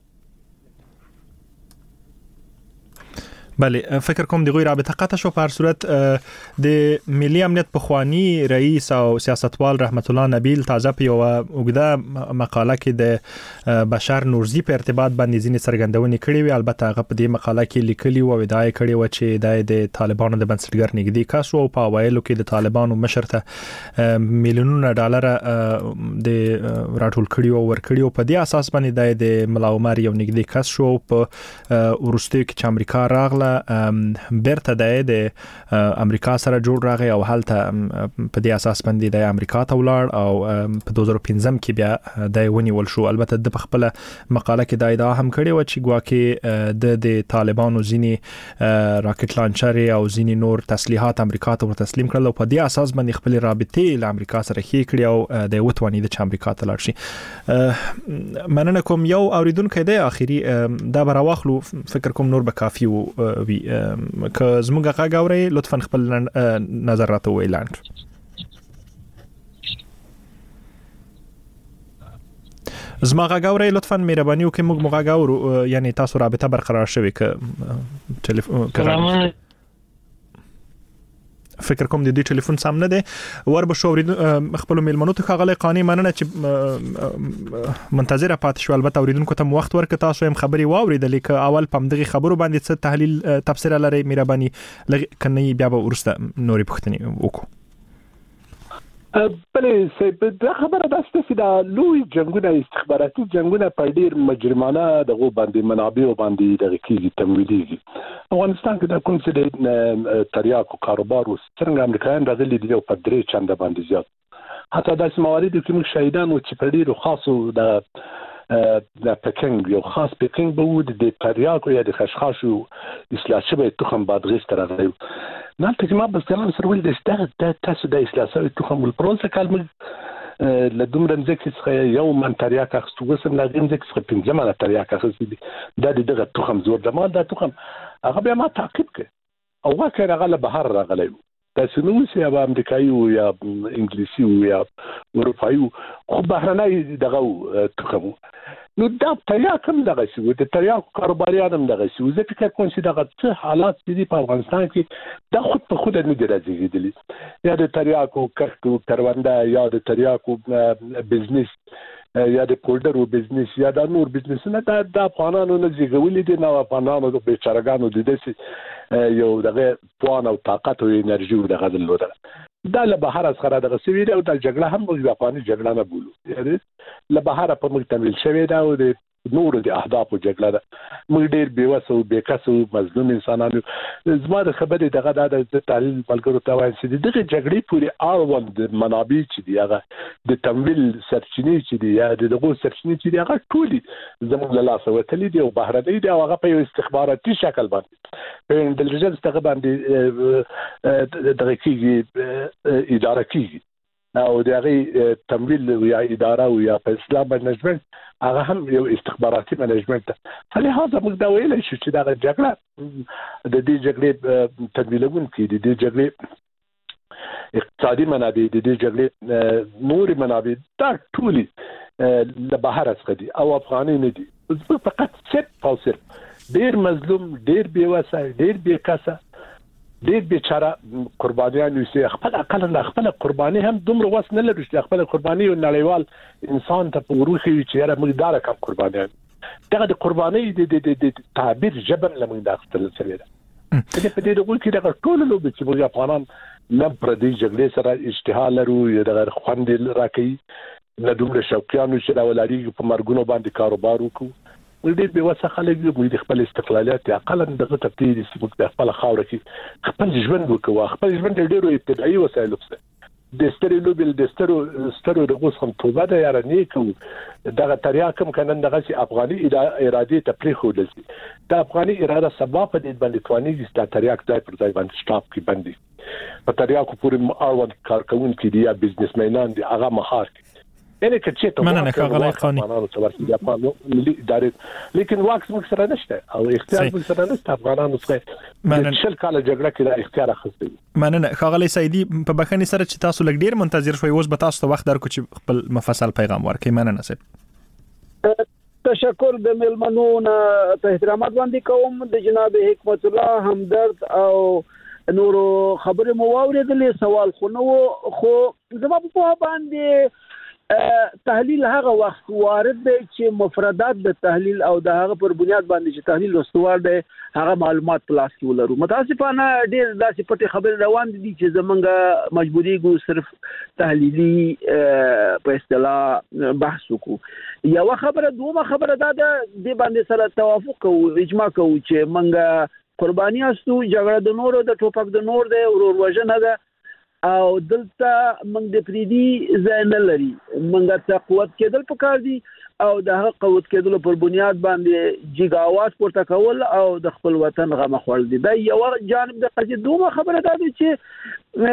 بله فکر کوم دغه رابطه قطع شو. په هر صورت د ملي امنیت پخوانی رئیس او سیاستوال رحمت الله نبیل تازه په یو اوږده مقاله کې د بشر نورزی په ارتباط باندې ځینې څرګندونې کړې وي. البته هغه په دې مقاله کې لیکلي او ادعا کړې و چې د طالبانو د بنسټګر نږدې کس او په اوایلو کې د طالبانو مشر ته میلیونونه ډالر د راټول کړي او ورکړي او په دې اساس باندې د ملا عمر یو نږدې کس شو. په ورستیو کې چې امریکا راغله برته د امریکا سره جوړ راغی او حالت په دې اساس باندې د امریکا ته ولاړ او په دوه زره پنځم کې بیا د ونیول شو. البته د خپل مقاله کې د ادعا هم کړې و چې ګواکې د د طالبانو ځینی راکټ لانچر او ځینی نور تسلیحات امریکا ته تسلیم کړل او په دې اساس باندې خپل رابطې له امریکا سره خې کړې او د وټوانی د امریکا ته لاړ شي. مننه کوم. یو اوریدونکو د اخیری دا براواخلو فکر کوم نور به کافی وو وی که زموږ غږ اورئ لطفا خپل نظر راته وایئ. زما غږ اورئ لطفا مهرباني وکړئ. موږ مو غږ اورو، یعنی تاسو رابطه برقرار شوي که ټلیفون فکر کوم د دې ټلیفون سم نه دی. ور به شو خپل میلمنو ته خغله قانی مننه چې منتظره پات شو. البته اوریدونکو ته وخت ورک تاسو هم خبري واوریدل ک اول پم دغه خبرو باندې څه تحلیل تفسیر لري مهرباني کني بیا به ورسته نوري پختنی وکړو. بله سیب دا خبره داسته چې دا لوی جنگونه استخباراتي جنگونه په ډیر مجرمانه دغه باندې منابع باندې دغه کیږي تمویلېږي. افغانستان کې د کوم څه د تریاکو کاروبار او څنګه امریکایان راغلي دي او په درې چنده باندې زیات. حتی داسې موارد کې موږ شهیدان او چې په ډیرو خاصو د د پکینګ یو خاص پکینګ به و د تریاکو یا د خشخاشو اصلاح شوی تخم بادغیس تر راغلی. نه ته ما بس کلام سره ول د ستغه تاسو د اصلاح شوی تخم ول پرونسه کلمه له دومره ځکه څخه یو من تریاک اخستو وسم لا غیم ځکه څخه پنځه من تریاک اخستو دي د دغه تخم زور د مال د تخم هغه بیا ما تعقیب کړ او واکه راغله بهر راغلی تاسو نو سي یا امریکایي او یا انګلیسي او یا اروپایي خو بهرنۍ دغه تخم نو دا تریاک هم دغه شی د تریاک کاروباریان هم دغه شی زه فکر کوم چې دغه څه حالات دي په افغانستان کې دا خود په خود نه دی راځي یا د تریاکو کښتو کرونده یا د تریاکو بزنس یا د پولډرو بزنس یا د نور بزنسونه دا د افغانانو نه زیږولې دي. نو افغانانو د بیچارهګانو د دې یو دغه توان او طاقت او انرژي دغه درلوده دا له بهر از خره دغه سوي او د جګړه هم د افغاني جګړه نه بولو یعنی له بهر په موږ تمویل شوی دا او د نور د اهداف او جګړه ده. موږ ډیر بیوسو بیکسو مظلوم انسانانو زما د خبرې دغه د تحلیل ملګرو ته وایم چې دغه جګړې پورې اړوند منابع چې دی هغه د تمویل سرچینې چې دی یا دغه سرچینې چې دی هغه ټولي زموږ له لاسه وتلې دي او بهرنۍ دي او هغه په یو استخباراتي شکل باندې په انټيليجنس څخه باندې دغه کیږي اداره کیږي او دغه تمویل یا اداره او یا په اسلام منیجمنت هغه هم یو استخباراتي منیجمنت ده. فلهذا موږ دا ویل شو چې دا جګړه د دې جګړې تمویلون کې د دې جګړې اقتصادي منابع د دې جګړې نور منابع دا ټولي له بهر څخه دي او افغاني نه دي. فقط صرف او صرف ډیر مظلوم ډیر بیوسه ډیر بیکاسه ډیر بیچاره قربانیان یې خپل عقل نه خپل قرباني هم دومره وس نه لري چې خپل قرباني او نړیوال انسان ته په وروخي چې را موږ دار کم قربانیان دغه د قرباني د تعبیر جبر لمن داخل شوی ده. کله په دې ډول کې دغه ټول لوب چې موږ افغانان نه پردي جګړې سره اشتها لرو یا دغه خوند راکې نه دومره شوقیانو چې دا ولاري په مرګونو باندې کاروبار وکړو. ولې به وسه خلک د خپل استقلالیت عقل دغه تبدیل سمک د خپل خاور کې خپل ژوند وکړو خپل ژوند ډیرو ابتدایي وسایلو سره د ستري لوبل د سترو سترو رغوس هم توبه ده یاره نیکو دغه تریا کوم کنن دغه چې افغاني اراده ته پری خو دي د افغاني اراده سبب په دې باندې تواني چې تریا ځای پر ځای باندې سټاپ کې باندې په تریا کو پورې اړوند کارکون کې دي یا بزنسمنان دي هغه مهار یعنی که چې ته مننه ښاغلی قانی لیکن واکس موږ سره نشته او اختیار موږ سره نشته افغانانو څخه شل کال جګړه کې دا اختیار اخیستی مننه ښاغلی سعیدی په بخښنې سره چې تاسو لږ ډیر منتظر شوي اوس به تاسو ته وخت درکو چې خپل مفصل پیغام ورکړئ. مننه صاحب. تشکر د ملمنو نه ته احترامات باندې کوم د جناب حکمت الله همدرد او نورو خبرې مو واورېدلې سوال خو نو خو زما په باندې تحلیل هغه وخت وارد دی چې مفردات د تحلیل او د هغه پر بنیاد باندې چې تحلیل واستوار دی هغه معلومات په لاس کې ولرو. متاسفانه ډېر داسې پټې خبرې روان دي چې زمونږ مجبوري ګو صرف تحلیلي په اصطلاح بحث وکړو. یو خبره دومره خبره دا ده د باندې سره توافق کوو اجماع کوو چې مونږ قرباني استو جګړه د نورو د ټوپک د نور دی ورور وژنه ده او دلته موږ د پریدي ځای نه لري موږ ته قوت کېدل پکار دي او د هغه قوت کېدل پر بنیاد باندې جګ आवाज پورته کول او د خپل وطن غم خور دي دا یو جانب د قضیه دومره خبره ده چې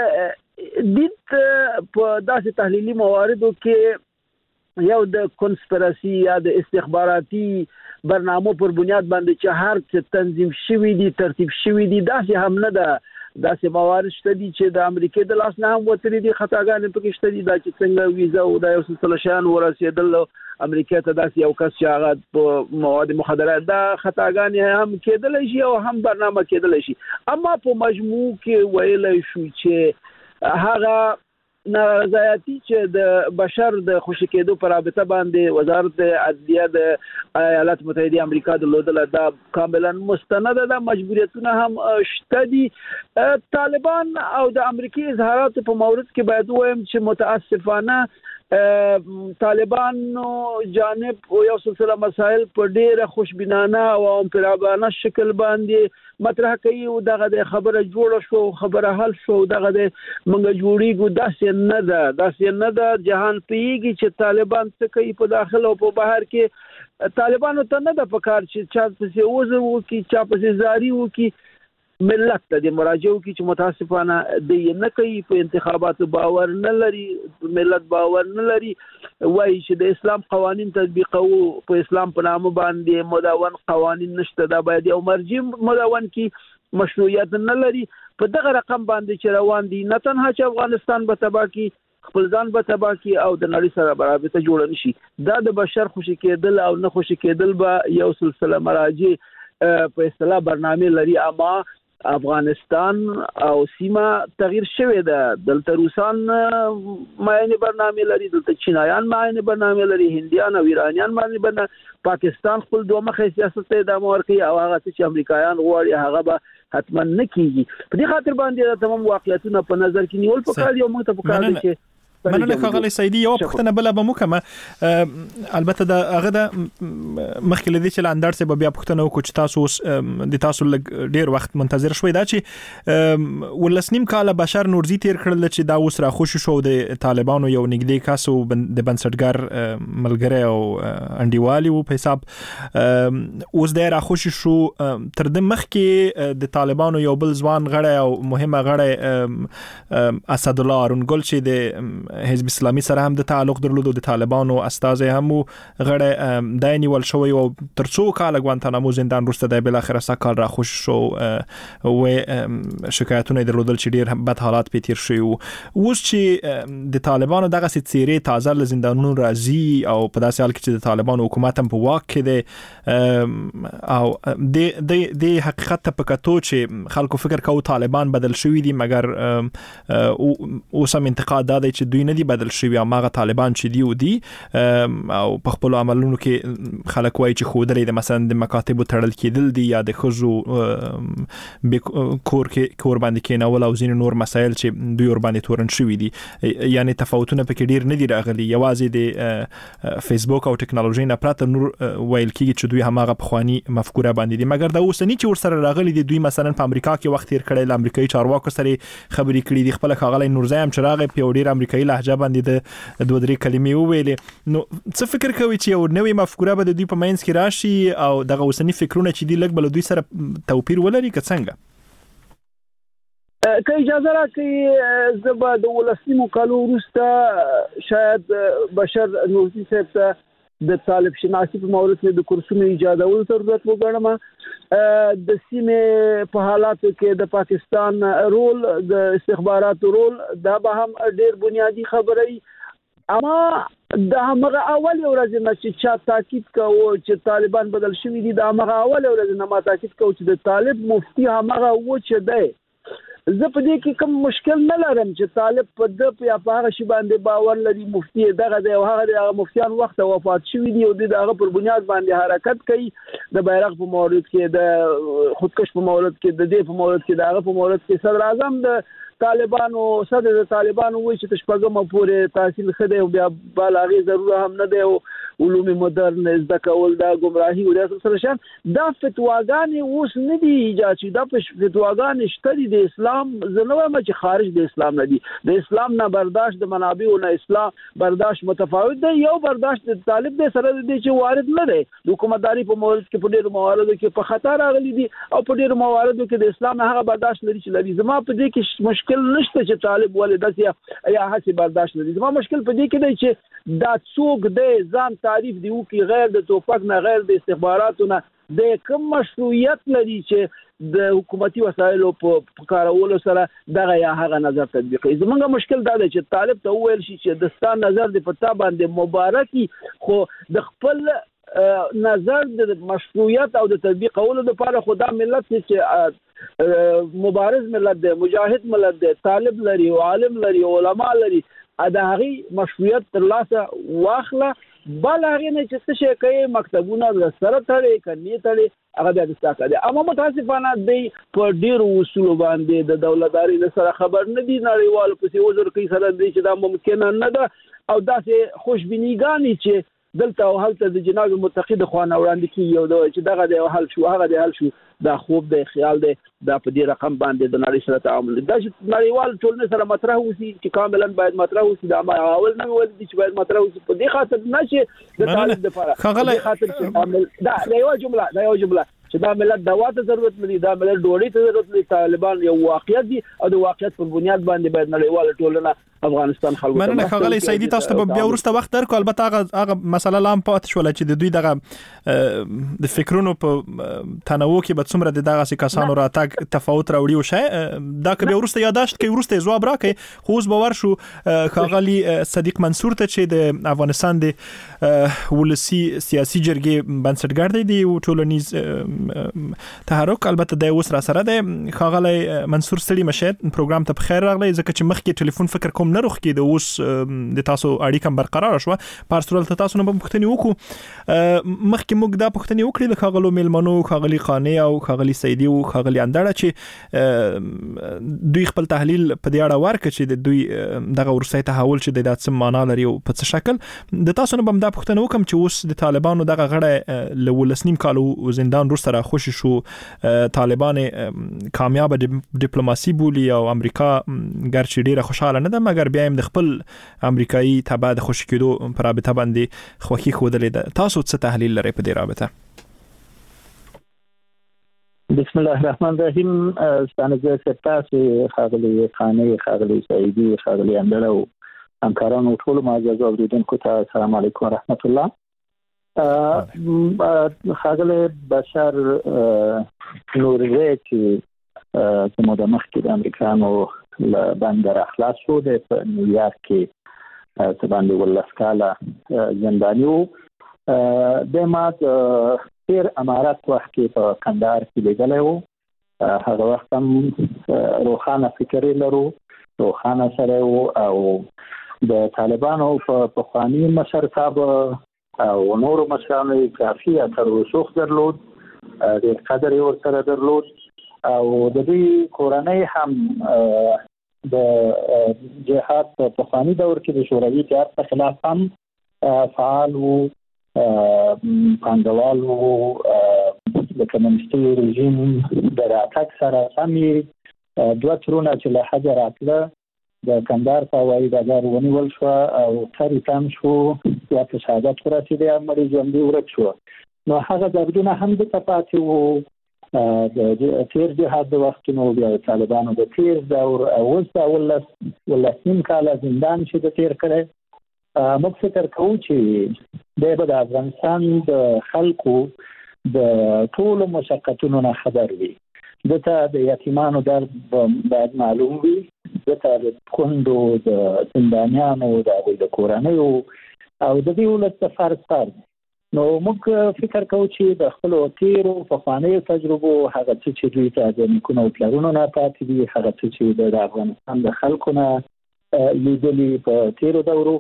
د په داسې تحلیلي مواردو کې یو د کنسپیرسي یا د استخباراتي برنامو پر بنیاد باندې چې هر څه تنظیم شوی دي ترتیب شوی دي داسې هم نه ده داسې موارد شته دي چې د امریکای د لاس نه هم وتري دي خطاګانې پکې شته دي دا چې څنګه ویزا او د یو سلسله شان ورسېدل امریکا ته داسې یو کس چې هغه په مواد مخدره دا خطاګانې هم کېدل شي او هم برنامه کېدل شي اما په مجموع کې ویل شو چې هغه نارضایتي چې د بشر د خوشی کېدو پر رابطه باندې وزارت عدلیه د ایالات متحده امریکا د لودل دا کاملا مستند ده مجبوریتونه هم شته دي. طالبان او د امریکای اظهارات په مورد کې باید وایم چې متاسفانه طالبانو جانب یو سلسله مسائل په ډیره خوشبینانه او امپرابانه شکل باندې مطرح کوي او دغه د خبره جوړه شو خبره حل شو دغه د منګ جوړیږي داسې نه ده داسې نه ده جهان پیږي چې طالبان څه کوي په داخل او په بهر کې طالبانو ته نه ده پکار چې چا څه وزو کی چا په زاری وو کی ملت ته د مراجعو کې چې متاسفانه د نه کوي په انتخاباتو باور نه لري ملت باور نه لري وایي چې د اسلام قوانين تطبیقو په اسلام په نامه باندې مدون قوانين نشته دا باید یو مرجع مدون کې مشروعیت نه لري په دغه رقم باندې چې روان دي نه تنها چې افغانستان به تباہ کی خپل ځان به تباہ کی او د نړۍ سره برابر جوړ نشي دا د بشر خوشي کېدل او نه خوشي کېدل به یو سلسله مراجع په اصطلاح برنامه لري اما افغانستان او سیمه تغییر شوه ده دلته روسان ماینه برنامه لري دلته چینایان ماینه برنامه لري هندیان او ایرانیان ماینه برنامه پاکستان خپل دوه مخه سیاست ادامه ورکوي او هغه چې امریکایان غواړي هغه به حتما نه کیږي په دې خاطر باندې د تمام واقعیتونو په نظر کې نیول پکار یو موږ ته پکار دي چې مننه ښاغلی سعیدي یو پوښتنه بل به مکمه البته دا هغه د مخکې لدی چې لاندار سه بیا پوښتنه وکړو چې تاسو د تاسو ډیر وخت منتظر شوي دا چې ولسنیم کاله بشر نورزی تیر کړل چې دا اوس را خوشی شو د طالبانو یو نګدې کاسو د بنسټګر ملګری او انډیوالي او په حساب اوس د را خوشی شو تر د مخکې د طالبانو یو بل ځوان غړی او مهمه غړی اسد الله ارونګل چې د حزب اسلامي سره هم د تعلق درلود د طالبانو استاد هم غړی دایني ول شوی او ترڅو کال ګوانتانامو زندان روسته د بل اخر سکال را خوش شو او شکایتونه درلودل چې ډیر بد حالات په تیر شوی اوس چې د طالبانو دغه سیرې تازه له زندانونو راځي او په داسې حال کې چې د طالبانو حکومت هم په واک کې دی او د د حقیقت ته پکاتو چې خلکو فکر کوي طالبان بدل شوی دي مګر اوس هم انتقاد دا دی چې دوی دوی نه دي بدل شوی، هغه طالبان چې دی او دی او په خپل عملونو کې خلک وایي چې خودلې د مثلا د مکاتب تړل کېدل دي یا د خزو کور کې کور باندې کېنول او ځین نور مسایل چې دوی ور باندې تورن شوی دي. یعنی تفاوتونه پکې ډیر نه دي راغلي، یوازې د فیسبوک او ټکنالوژي نه پرته نور ویل کېږي چې دوی هماغه پخوانی مفکوره باندې دي. مګر دا اوسنی چې ور سره راغلي دي، دوی مثلا په امریکا کې وخت تیر کړی، د امریکایي چارواکو سره خبرې کړې دي، خپل ښاغلی نورزی هم چې راغی په ډیر امریکایي لهجه باندې د دوه درې کلمې وویلې. نو څه فکر کوي چې یو نوې مفکوره به د دوی په منځ کې راشي او دغه اوسنی فکرونه چې دی لږ بل دوی سره توپیر ولري که څنګه؟ که اجازه راکړئ زه به د ولسمو کالو وروسته شاید بشر نورزي صاحب ته د طالب شناسي په مورد کې د کورسونو ایجادولو ضرورت وګڼم. د سیمې په حالاتو کې د پاکستان رول، د استخباراتو رول، دا به هم ډېر بنیادی خبره وي. اما د هغه اول ورځ نه چې چا تاکید کوي چې طالبان بدل شوي دي، د هغه اول ورځ نه ما تاکید کوي چې د طالب مفتی هغه و چې دی. زه په دې کې کوم مشکل نه لرم چې طالب په د په هغه شی باندې باور لري مفتی دغه دی او هغه د مفتیان وخت وفات شوی دی او د هغه پر بنیاد باندې حرکت کوي. د بیرغ په مورد کې، د خودکش په مورد کې، د دې په مورد کې، د هغه په مورد کې صدر اعظم د طالبانو صدر د طالبانو وایي چې شپږم پورې تحصیل خدای او بیا بالاغي ضرورت هم نه دی او علوم مدرن زده کول دا گمراهي او د سره شان دا فتواګانې اوس نه دي ایجاد شي. دا فتواګانې شته دي د اسلام، زه نه وایم چې خارج د اسلام نه دي، د اسلام نه برداشت، د منابع او نه اسلام برداشت متفاوت دی. یو برداشت د طالب د سره دی چې وارد نه دی، د حکومتداري په مورد کې په ډېرو مواردو کې په خطر راغلي دي او په ډېرو مواردو کې د اسلام هغه برداشت لري چې لري. زما په دې کې مشکل نشته چې طالب ولې داسې یا هڅه برداشت لري. زما مشکل په دې کې دی چې دا څوک دی ځان تعریف دی وکي غیر د توپک نه، غیر د استخباراتو نه، د کوم مشروعیت لري چې د حکومتي وسایلو په کارولو سره دغه یا هغه نظر تطبیق کوي. زمونږ مشکل دا دی چې طالب ته وویل شي چې د ستان نظر د پتا باندې مبارکي، خو د خپل نظر د مشروعیت او د تطبیق کولو لپاره خدا ملت چې مبارز ملت دی، مجاهد ملت دی، طالب لري او عالم لري او علما لري، دا هغه مشروعیت ترلاسه واخله. بل هغه نه چې څه شي کوي مکتبونه سره تړي کني تړي هغه د استاکه دي. اما متاسفانه دی په ډیرو اصول باندې د دولتداري سره خبر نه دي، نړیوال په څیر وزر کوي سره دي چې دا ممکن نه ده او داسې خوشبینیګانی چې دلته او هلته د جناب متقی د خوانه وړاندې کی یو د چې دغه د حل شو هغه د حل شو، دا خوب د خیال دی، دا په دې رقم باندې د نړۍ سره تعامل دا چې نړیوال ټولنه سره مطرح وسی چې کاملا باید مطرح وسی، دا ما اول نه ول دي چې باید مطرح وسی. په دې خاطر نه چې د طالب لپاره په خاطر چې دا یو جمله دا یو جمله چې دا ملت دوا ته ضرورت لري، دا ملت ډوړې ته ضرورت لري. طالبان یو واقعیت دي او د واقعیت په بنیاد باندې باید نړیوال ټولنه افغانستان خلکو مننه. خغلی سیدی تاسو ته بیا ورسته وخت درکو، البته هغه هغه مسله لام پات شول چې د دوی دغه د فکرونو په تنوع کې به څومره دغه کسانو راتګ تفاوت راوړي او شای دا که بیا ورسته یاداشت کوي ورسته جواب راکړي. خو اوس باور شو خغلی صدیق منصور ته چې د افغانستان د ولسی سیاسي جرګې بنسټګر دی او ټولنیز تحرک، البته د اوس را سره د خغلی منصور سړي مشه پروګرام ته بخیر راغلی ځکه چې مخکې ټلیفون فکر کوم نه روخ کې د اوس د تاسو اړیکه برقرار شو. پارسټرال ته تاسو نه په پښتني وکړو، مخکې موږ دا پښتني وکړي د خغلو میلمنو خغلی خانه او خغلی سیدی او خغلی اندړه چې دوی خپل تحلیل په دې اړه ورکړي چې د دوی دغه ورسې تحول چې د داسې معنا لري او په څه شکل د تاسو نه بم دا پښتنه وکم چې اوس د طالبانو دغه غړې لولسنیم کالو زندان روس سره خوشی شو، طالبان کامیاب ډیپلوماسي بولی او امریکا ګرچې ډیره خوشاله نه ده مګر بیا هم د خپل امریکایي تبع د خوشی کېدو پر رابطه باندې خوخي خودلې ده. تاسو څه تحلیل لرئ په دې رابطه؟ بسم الله الرحمن الرحیم. ستانه سپتاسي خاغلی خانه خاغلی سعیدی خاغلی اندړو همکارانو ټول معزز اوریدونکو ته السلام علیکم ورحمت الله. خاغلی بشر نورزی چې زموږ د مخکې د امریکانو له بندر اخلاص شو د نیویارک کې څه باندې ولس کاله زنداني و د ما تیر امارات وخت کې په کندهار کې لیدلی و. هغه وخت هم روښانه فکر لرو، روښانه سره و او د طالبانو په پخواني مشر صاحب او نورو مشرانو کافي اثر رسوخ درلود، ډېر قدر یې ورسره درلود او د دې کورنۍ هم د جهاد په پخواني دور کې د شوروي اتحاد په خلاف هم فعال وو، پانګوال وو، د کمونیستي رژیم د راتګ سره سم یې دوه ترونه چې له حجه راتله د کندهار په هوایي ډګر ونیول شوه او ترې تم شو، یا په شهادت ورسېدی یا مړی ژوندي ورک شو. نو هغه دردونه هم دلته پاتې وو. د تیر جهاد د وختونو بیا د طالبانو د تیر دور او اوس د اولس ولس نیم کاله زندان چې د تیر کړی، موږ فکر کوو چې دی به د افغانستان د خلکو د ټولو مشقتونو نه خبر وي، دته د یتیمانو درد باید معلوم وي، دته د کونډو د زندانیانو د هغوی د کورنیو او د دې ولس د فرض فرض. نو موږ فکر کوو چې د خپلو تیرو پخوانیو تجربو هغه څه چې دوی ته د نیکونو او پلرونو نه پاتې دي، هغه څه چې د افغانستان د خلکو نه لیدلي په تیرو دورو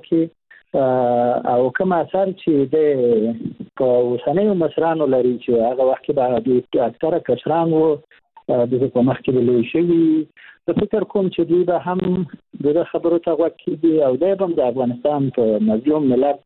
کې او کوم اثر چې د په اوسنیو مشرانو لري چې هغه وخت کې به دوی اکثره کشران وو د په مخ کې لوی شوي، د فکر کوم چې دوی به هم د خبرو ته غوږ کېږي او دی به د افغانستان په مظلوم ملت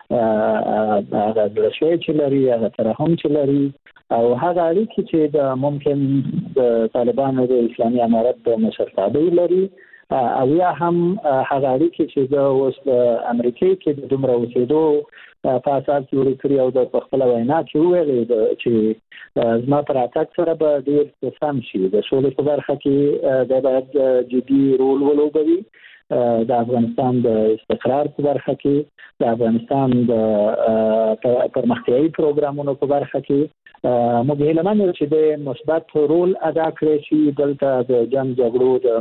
هغه درشوی چې لري، هغه ترحم چې لري او هغه اړیکې چې د ممکن د طالبانو د اسلامي امارت د مشرتابه لري او یا هم هغه اړیکې چې د اوس د امریکې کې د دومره اوسېدو په اساس جوړې کړي او د خپل وینا کې وویلې چې زما پر راتګ سره به ډېر سم شي، د سولې په برخه کې د باید جدي رول ولوبوي، د افغانستان د استقرار په برخه کې، د افغانستان د پرمختیایي پروګرامونو په برخه کې موږ هیله من یو چې د مثبت رول ادا کړی شي، دلته د جنګ جګړو د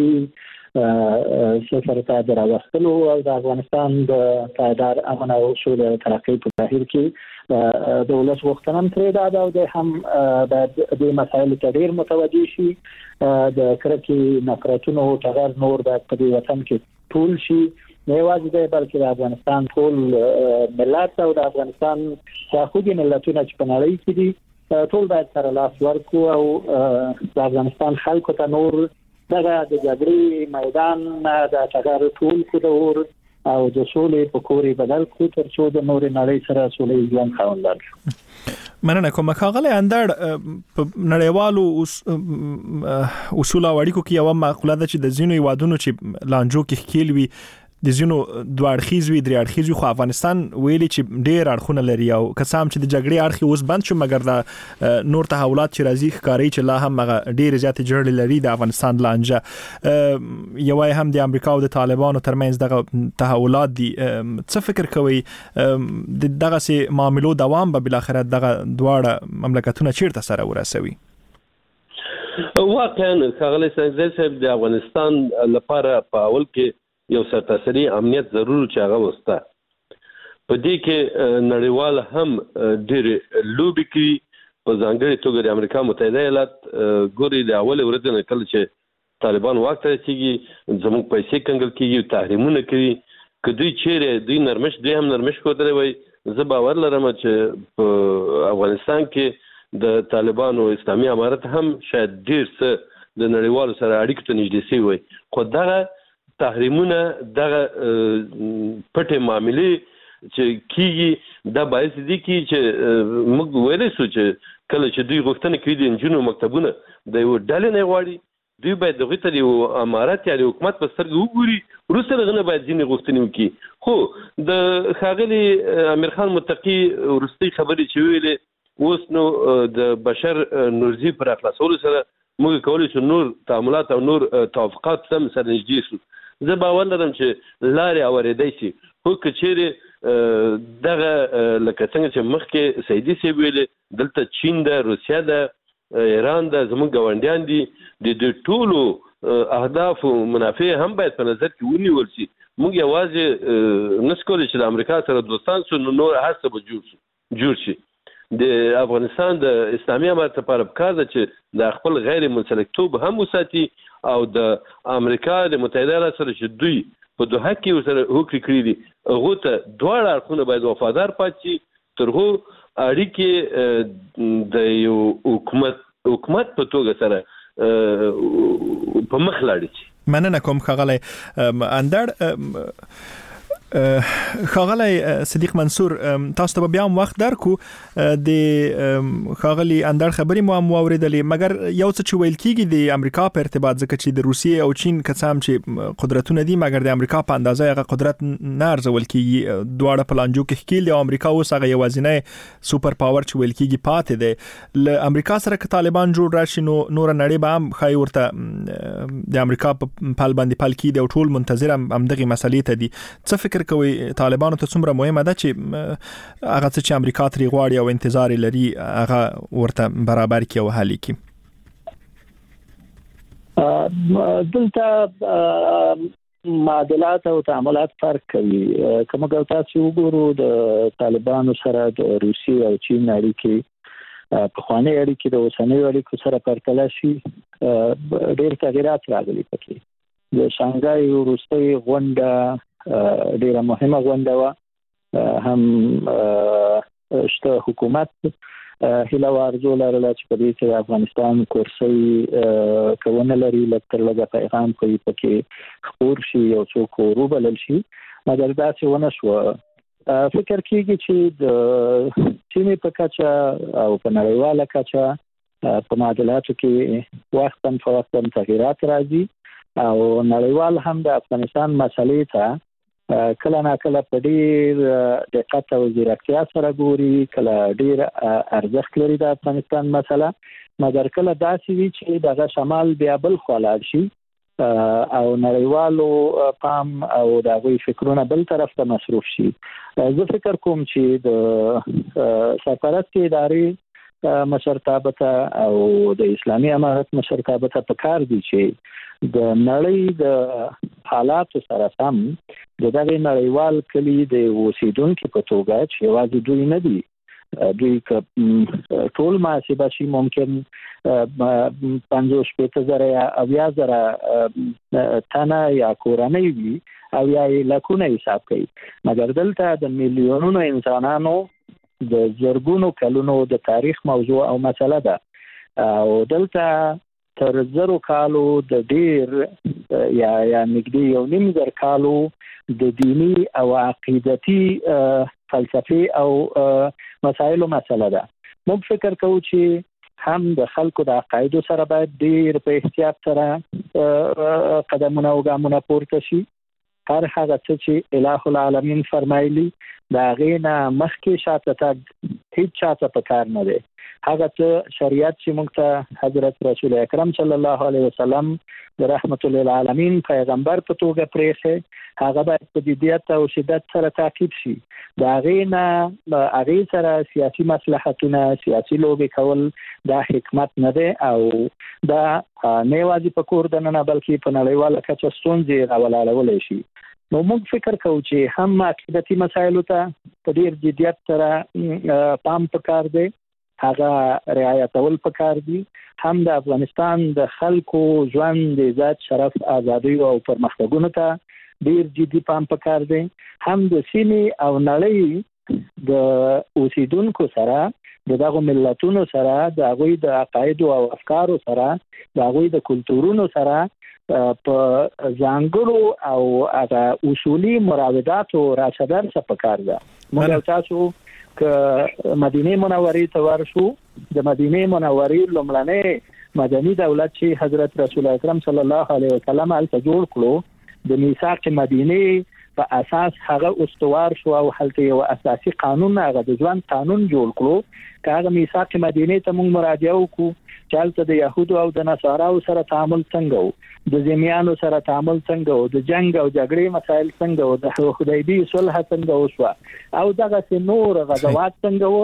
مخنیوي صفر ته د راوستلو او د افغانستان د پایدار امن او سولې ترقۍ په بهیر کې د ولس غوښتنه هم ترې ده او د هم باید دې مسایلو ته ډېر متوجه شي، د کرکې نفرتونو ټغر نور باید په دې وطن کې ټول شي، نه یوازې دی بلکې د افغانستان ټول ملت او د افغانستان شاخوږي ملتونه چې په نړۍ کې دي ټول باید سره لاس ورکړو او د افغانستان خلکو ته نور دغه د جګړې میدان نه د ټغر ټول کړو او د سولې په کورې بدل کړو تر څو د نورې نړۍ سره سولې ژوند خاوندان شو. مننه کوم. ښاغلی اندړ، په نړیوالو اصول او اړیکو کې یوه مقوله ده چې د ځینو هیوادونو چې لانجو کې ښکیل وي د ځینو دوه اړخیز وي درې اړخیز وي، خو افغانستان ویلي چې ډېر اړخونه لري او که څه هم چې د جګړې اړخ اوس بند شو مګر د نور تحولات چې راځي ښکاري چې لا هم هغه ډېرې زیاتې جړلې لري د افغانستان لانجه. یوه هم د امریکا او د طالبانو ترمنځ دغه تحولات دي، څه فکر کوئ د دغسې معاملو دوام به بالاخره دغه دواړه مملکتونه چیرته سره ورسوي؟ واقعا ښاغلی سنګزی صاحب د افغانستان لپاره په اول کې یو سرتاسري امنیت ضرور چې هغه وسته، په دې کې نړیوال هم ډېر لوبي کوي، په ځانګړي توګه د امریکا متحده ایالات ګوري د اول ورځې نه کله چې طالبان واک ته رسېږي زموږ پیسې کنګل کېږي، تحریمونه کوي، که دوی چیرې دوی نرمش دوی هم نرمش ښودلی وای، زه باور لرم چې په افغانستان کې د طالبانو اسلامي امارت هم شاید ډېر څه د نړیوالو سره اړیکو ته نږدې سوي وای، خو دغه تحریمونه دغه پټې معاملې چې کیږي دا باعث دي کی چې موږ ویلی سو چې کله چې دوی غوښتنه کوي د نجونو مکتبونه د یو ډلې نه غواړي، دوی باید دغه ته یو امارت یا حکومت په سترګه وګوري، وروسته دغه نه باید ځینې غوښتنې وکړي. خو د ښاغلي امیر خان متقي وروستۍ خبرې چې ویلې اوس نو د بشر نورزي پر اخلاصولو سره موږ کولی شو نور تعاملات او نور توافقات سم سره نږدې شو. زه باور لرم چې لارې اورېدی شي، خو که چیرې دغه لکه څنګه چې مخکې سیدي صاحب ویلې دلته چین ده، روسیه ده، ایران ده، زموږ ګاونډیان دي، د دې ټولو اهداف او منافع هم باید په نظر کې ونیول شي. موږ یوازې نشو کولی چې د امریکا سره دوستان سو نو نور هر څه به جوړ شي جوړ شي د افغانستان د اسلامي امارت لپاره پکار ده چې د خپل غیر منسلکتوب هم وساتي او د امریکا د متحده ایالاتو سره چې دوی په دوحه کې سره هوکړه کړې دي هغه ته دواړه اړخونه باید وفادار پاتې ترغو اړیکې د یو حکومت حکومت په توګه سره په مخ لاړې شي. مننه کوم ښاغلی اندړ. ښاغلی صدیق منصور تاسو ته بیا هم وخت درکو د ښاغلی اندړ خبرې مو هم واوریدلې مګر یو څه چې ویل کیږي د امریکا په ارتباط ځکه چې د روسیې او چین کڅام چې قدرتونه دي مګر د امریکا په اندازه هغه قدرت نه ارزول کیږي دواړه پلانجو کې ښکیل دی او امریکا اوس هغه یوازینی سوپر پاور چې ویل کیږي پاتې دی. له امریکا سره که طالبان جوړ راشي نو نور نړۍ به هم خای ورته د امریکا په پل باندې پل کې دی او ټول منتظر هم دغه مسلې ته دي. څه فکر کوي طالبانو ته څومره مهمه ده چې هغه څه چې امریکا ترې غواړي او انتظار لري هغه ورته برابر کړي او حل کړي؟ دلته معادلات او تعاملات فرق کوي. کومه ګټه چې وګورو د طالبانو سره د روسي او چین اړیکې په خواني اړیکې د اوسنۍ اړیکو سره پرتله شي ډېر تغیرات راغلي پکې. د شانګهای وروستۍ غونډه ډیره مهمه غونډه و هم شته حکومت هیله ورزو لرله چې په دې کې افغانستان کورسي کوونه لري لکه لږه پیغام کوي پکې خبر شي او څوک وروبلل شي مګر دا څه ونه شو. فکر کیږي چې د چینی په کچه او په نړیواله کچه په معادلاتو کې وختاً فوقتاً تغیرات راځي او نړیوال هم د افغانستان مسلې ته کله نه کله په ډیر دقت او ځیرکتیا سره ګوري کله ډیر ارزښت لري د افغانستان مسله مګر کله داسې وي چې دغه شمال بیا بل خلاص شي او نړیوالو پام او دغه فکرونه بل طرف ته مصروف شي. زه فکر کوم چې د سفارت کې ادارې مشرتابه او د اسلامي امارت مشرتابه په کار دي چې د نړۍ د حالات سره سم د دغه نړیوال کلی د اوسیدونکو په توګه چې یوازې دوی نه دي دوی ټول محاسبه شي ممکن پنځوس شپېته زره یا اویا زره تنه یا کورنۍ وي او یا لکونه حساب کوي مګر دلته د میلیونونو انسانانو د زرګونو کلونو د تاریخ موضوع او مسله ده او دلته تر زرو کالو د ډیر یا یا نږدې یو نیم زر کالو د دینی او عقیدتي فلسفي او مسایلو مسله ده. موږ فکر کوو چې هم د خلکو د عقایدو سره باید ډیر په احتیاط سره قدمونه او ګامونه پورته شي. هر هغه څه چې الٰه العالمین فرمایلی دا غینا مخکې شاته تګ هیڅ چاته پکار نه دی. هغه څه شریعت چې موږ ته حضرت رسول اکرم صلی الله علیه وسلم د رحمت للعالمین پیغمبر په توګه پریښه هغه باید په جدیت او شدت سره تعقیب شي. دا غینا هغه سره سیاسي مصلحتونه سیاسي لوبې کول دا حکمت نه دی او دا نه یوازې په کور دننه بلکې په نړیواله کچه ستونزې راولالولی شي. نو موږ فکر کوو چې هم عقیدتي مسایلو ته په ډیر جدیت سره پام پکار دی هغه رعایتول پکار دي هم د افغانستان د خلکو ژوند د عزت شرف ازادي او پرمختګونو ته ډیر جدي پام پکار دی هم د سیمې او نړۍ د اوسیدونکو سره د دغه ملتونو سره د هغوی د عقاید او افکارو سره د هغوی د کلتورونو سره په ځانګړو او هغه اصولي مراوداتو راشدار څخه پکار ده. موږ تاسو ک مدینه منورې ته ورشو د مدینه منورې لومړنۍ مدني دولت چې حضرت رسول اکرم صلی الله علیه وسلم الته جوړ کړو د میثاق مدینه په اساس هغه استوار شو او هلته یو اساسي قانون هغه د ژوند قانون جوړ کړو. هغه میثاق مدینه ته موږ مراجعه وکړو چې هلته د يهودو او د نصاراو سره تعامل څنګه وو د ذمیانو سره تعامل څنګه وو د جنگ او جګړې مسایل څنګه وو د حدیبیه صلح څنګه وشو او دغه نور غزوات څنګه وو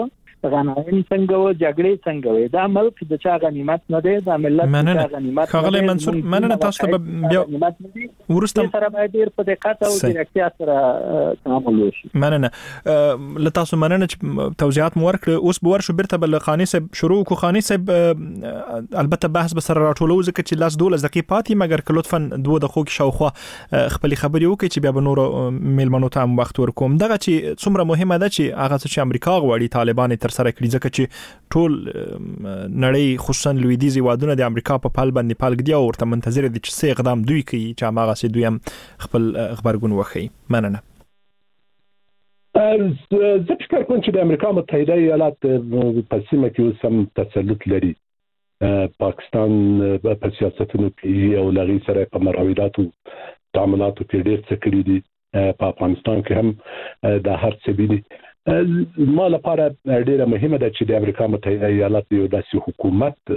غنایم څنګه و جګړې څنګه و دا ملک د چا غنیمت نه دی دا ملت د چا غنیمت خغلی منصور مننه تاسو ته بیا ورسته سره باید ډیر په دقت او ډیرکټیا سره تعامل وشي. مننه ل تاسو مننه توضیحات مو ورکړ. اوس به ورشو بیرته بل خاني صاحب شروع کو. خاني صاحب البته بحث به سره راټولو ځکه چې لاس دولس دقیقې پاتې مګر که لطفا دوه دقیقو کې شاوخوا خپل خبرې وکړي چې بیا به نور میلمنو ته هم وخت ورکوم. دغه چې څومره مهمه ده چې هغه چې امریکا غواړي طالبان تر سره کړي ځکه چې ټول نړۍ خصوصا لویدیزي وادونه د امریکا په پال باندې پالګدي او ورته منتظر دي چې څه اقدام دوی کوي چې هغه سي دوی هم خپل خبرګون وخی. مننه. زه فکر کوم چې د امریکا متحده ایالات په سیمه کې سم تسلط لري. پاکستان په سیاستونو کې او لغې سره په مراوداتو تعاملاتو کې ډېر څه کړی دي. په افغانستان کې هم د هر څه بيدي. ما لپاره ډیره مهمه ده چې د امریکا متحده ایالات یو داسې حکومت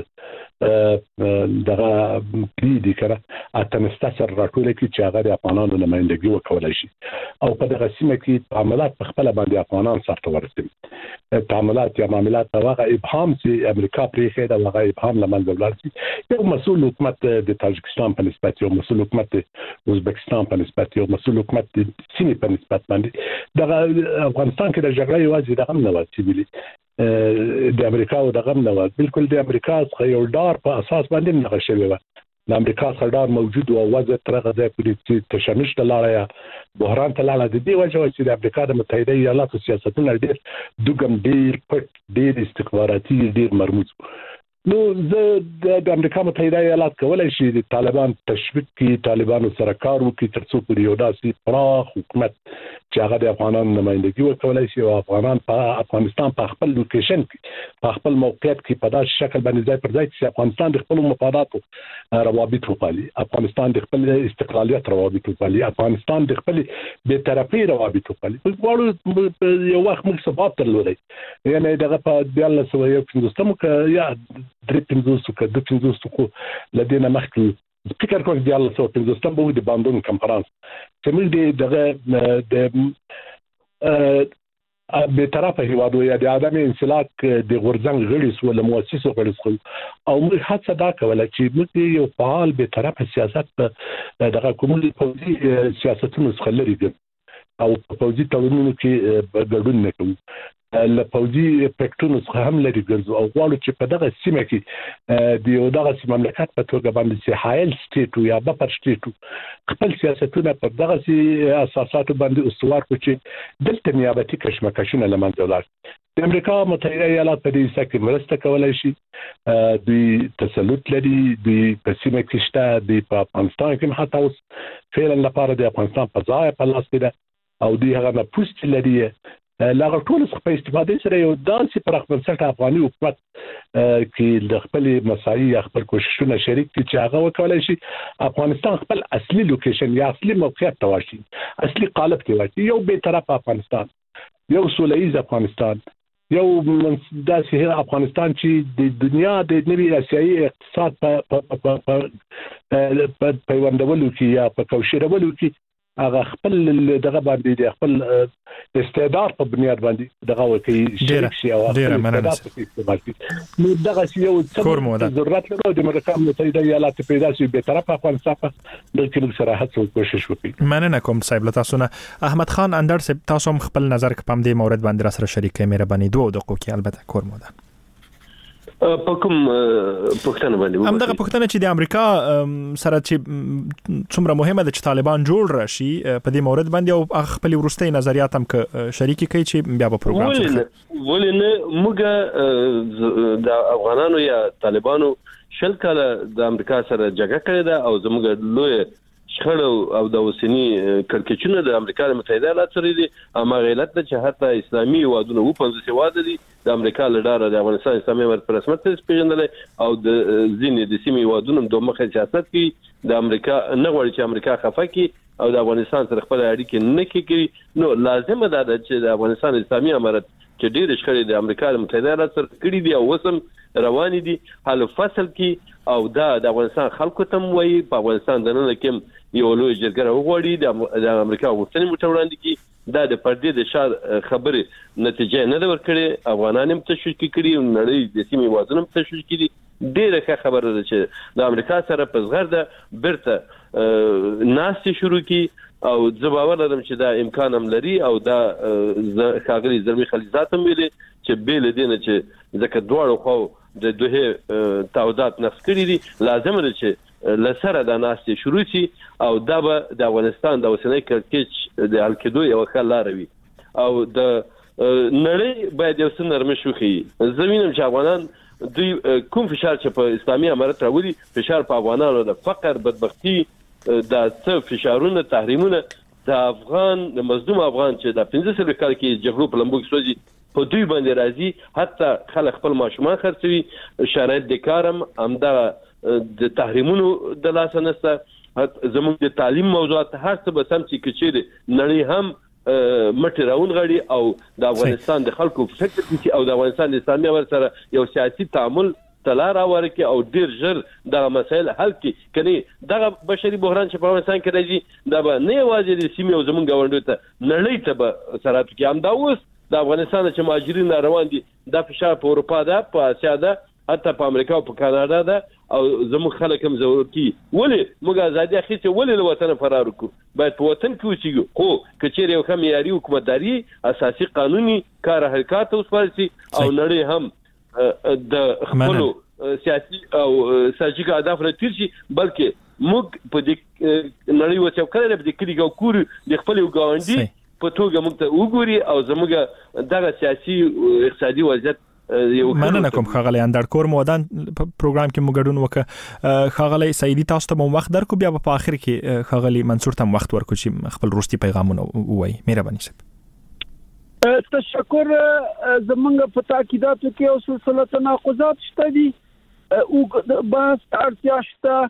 دغه پریدي کړه اتمسته سره راټول کی چې هغه د افغانانو نمائندګي وکولای شي او په دغه سیمه کې تعاملات په خپل باندې افغانان سره ورسوي. تعاملات یا معاملات هغه ابهام چې امریکا پرې خېده هغه ابهام لمنځه ولاړ شي. یو مسؤل حکومت د تاجکستان په نسبت یو مسؤل حکومت د ازبکستان په نسبت یو مسؤل حکومت د سیمې په نسبت باندې دغه افغانستان کې د جګړې یوازې دغه نه وځي بلی د امریکا او دغه نه وځي بالکل د امریکا څخه یو ډار په اساس باندې نه شوی و. د امریکا څخه ډار موجود او وضع ترغه ځای پورې چې تشنج ته لاړه یا بحران ته لاړه د دې وجه چې د امریکا د متحده ایالاتو سیاستونه ډېر دوګم ډېر پټ ډېر استخباراتي ډېر مرموز. نو زه د امریکا متحده ایالات کولای شي د طالبان تشویق کی طالبانو سره کار وکړي ترڅو پر یو داسې پراخ حکومت چې هغه د افغانانو نمائندګي وکولای شي او افغانان په افغانستان په خپل لوکیشن کې په خپل موقعیت کې په داسې شکل باندې ځای پر ځای چې افغانستان د خپل مفاداتو روابط وپالي، افغانستان د خپل استقلالیت روابط وپالي، افغانستان د خپل بې طرفي روابط وپالي. په یو وخت موږ ثبات درلودی یعنی دغه په دیالله سو یو پنځوستمو کې یا درې پنځوستو کې د پنځوستو کو لدينا مخکې فکر کوم د الله سو پنځوستم به د باندون کنفرانس چې موږ د د به طرفه هیوادو یا د ادمي انسلاک د غورځنګ غړي سو له مؤسسو غړي سو او موږ هڅه دا کوله چې موږ یو فعال به طرفه سیاست په دغه کومل پوزي سیاستونو څخه لري او په پوزي تړونونو کې ګډون نه کوو. له پوزي افیکټونو څخه هم لري ګرځو او غواړو چې په دغه سیمه کې د یو دغه مملکت په توګه باندې چې حایل سټیټ یا بفر سټیټ خپل سیاستونه په دغه سي اساساتو باندې استوار کړي چې دلته نیابتي کشمکشونه لمنځه ولاړ. د امریکا متحده ایالات په دې ځکه مرسته کولای شي، دوی تسلط لري، دوی په سیمه کې شته، دوی په افغانستان کې حتی اوس فعلا لپاره د افغانستان په ځای په لاس کې ده او دوی هغه نه پوسټ لري لاغه ټول څخه په استفاده سره یو داسې پرخ بنسټ افغاني حکومت کې د خپل مسایي خپل کوششونه شریک دي چې هغه وکولای شي افغانستان خپل اصلي لوکیشن یا اصلي موقعیت تواشي، اصلي قالب کې واچي، یو به طرف افغانستان، یو سولهییز افغانستان، یو داسې افغانستان چې د دنیا د نوي آسیایي اقتصاد په په پیوندولو کې یا په کوشرولو کې هغه خپل دغه باندې د خپل استعداد په بنیاد باندې دغه وکي شریک شي او نو دغه یو څه ضرورت لري د امریکا متحده ایالات پیدا شي به طرف افغانستان د کلو سره هڅه کوشش وکړي. مننه کوم صاحب تاسو نه. احمد خان اندر صاحب تاسو هم خپل نظر په دې مورد باندې را سره شریک کړئ. مهرباني دوه دقیقې کې البته کور مو ده. په کوم پښتنه باندې هم دغه پښتنه چې د امریکا سره چې څومره مهمه ده چې طالبان جوړ راشي په دې مورد باندې او خپل ورستي نظریات هم ک شریکي کوي چې بیا په پروګرام ولې ولې موږ د افغانانو یا طالبانو شل کاله د امریکا سره جګړه کړې ده او زموږ لوی شخړه او د اوسنی کړکېچونه د امریکا متحده ایالات سره دي. اما غیلت ده چې حتی اسلامي وادونه و پنځه واده دي د امریکا لډاره د افغانستان اسلامي امارت پر رسمیت پیژندل او د ځینې د سیمې وادونه دوه مخه سیاست کوي. د امریکا نه غواړي چې امریکا خفه کی او د افغانستان سره خپل اړیکې نه کوي. نو لازم ده چې د افغانستان اسلامي امارت چې ډېر شخړې د امریکا متحده ایالات سره کړې دي او وسم روان دي حل فصل کې او دا د افغانستان خلکو ته وایي په افغانستان دنه کې یو لوی جرګه وغوړي د امریکا غوښتنې متوړاندې کې دا د پردې د شار خبرې نتیجه نه ده ورکړې افغانان هم تشویش کړي نړۍ د سیمې وازن هم تشویش کړي ډیره ښه خبره ده چې د امریکا سره په زغر ده برته ناس شروع کی او زه باور لرم چې دا امکان هم لري او دا ښاغلي زلمي خلیزات هم ویلي چې بیل دي نه چې ځکه دواړو خو د دوه تعهدات نقض کړي دي لازم ده چې لسره د ناس شروع شي او دا به د افغانستان د اوسنۍ کړکېچ د حل کېدو یو ښه لار وي او د نړۍ باید یو څه نرمي شوخي زمينم چې افغانان دوی کوم فشار چې په اسلامي امارت راوړي فشار په افغانانو د فقر بدبختی د څه فشارونه تحریمونه د افغان د مظلوم افغان چې د پنځه سلو کال کې جګړو په لمبو کې سوځي په دوی باندې راځي حتی خلک خپل ماشومان خرڅوي شرایط د کارم همدا د تحریمونو د لاس نسته زموږ د تعلیم موضوعات هر څه به سم چې کچې نړۍ هم مټ راون غړي او د افغانستان د خلکو فکر کې او د افغانستان د اسلامي امارت سره یو سیاسي تعامل تلار اورکه او ډیر ژر دا مسایل حل کړي کني دا بشري بحران چې په افغانستان کې راځي دا به نه یوازې د سیمې او زموږ غونډو ته نړۍ ته به سره کې هم دا اوس د افغانستان چې مهاجرین روان دي دا فشار په اروپا ده په اسیا ده حتی په امریکا او په کاناډا ده او زموږ خلک هم ضروري ولې موږ ازادي اخیسته ولې له وطن فرار وکړو باید په وطن کې اوسېږو خو کچېر یو کم معیاري حکومتداري اساسي قانوني کار حرکت اوس پارسي او نړۍ هم د خپل سیاسي او ساجیک اهداف لري چې بلکې موږ په دې نړۍ وڅو کړل په دې کې یو کور د خپل ګاونډي په توګه موږ ته وګوري او زموږ دغه سیاسي اقتصادي وضعیت یو مننه کوم خغلی اندرکور مودان پروګرام کې موږ ګډون وک خغلی سعیدی تاسو ته مو وخت درکو بیا په اخر کې خغلی منصور ته وخت ورکو چې خپل روستي پیغامونه وایي مهرباني صاحب تشکر زمونږ په تاکیداتو کې او سلسله تناقضات شته دي او بس اړتیا شته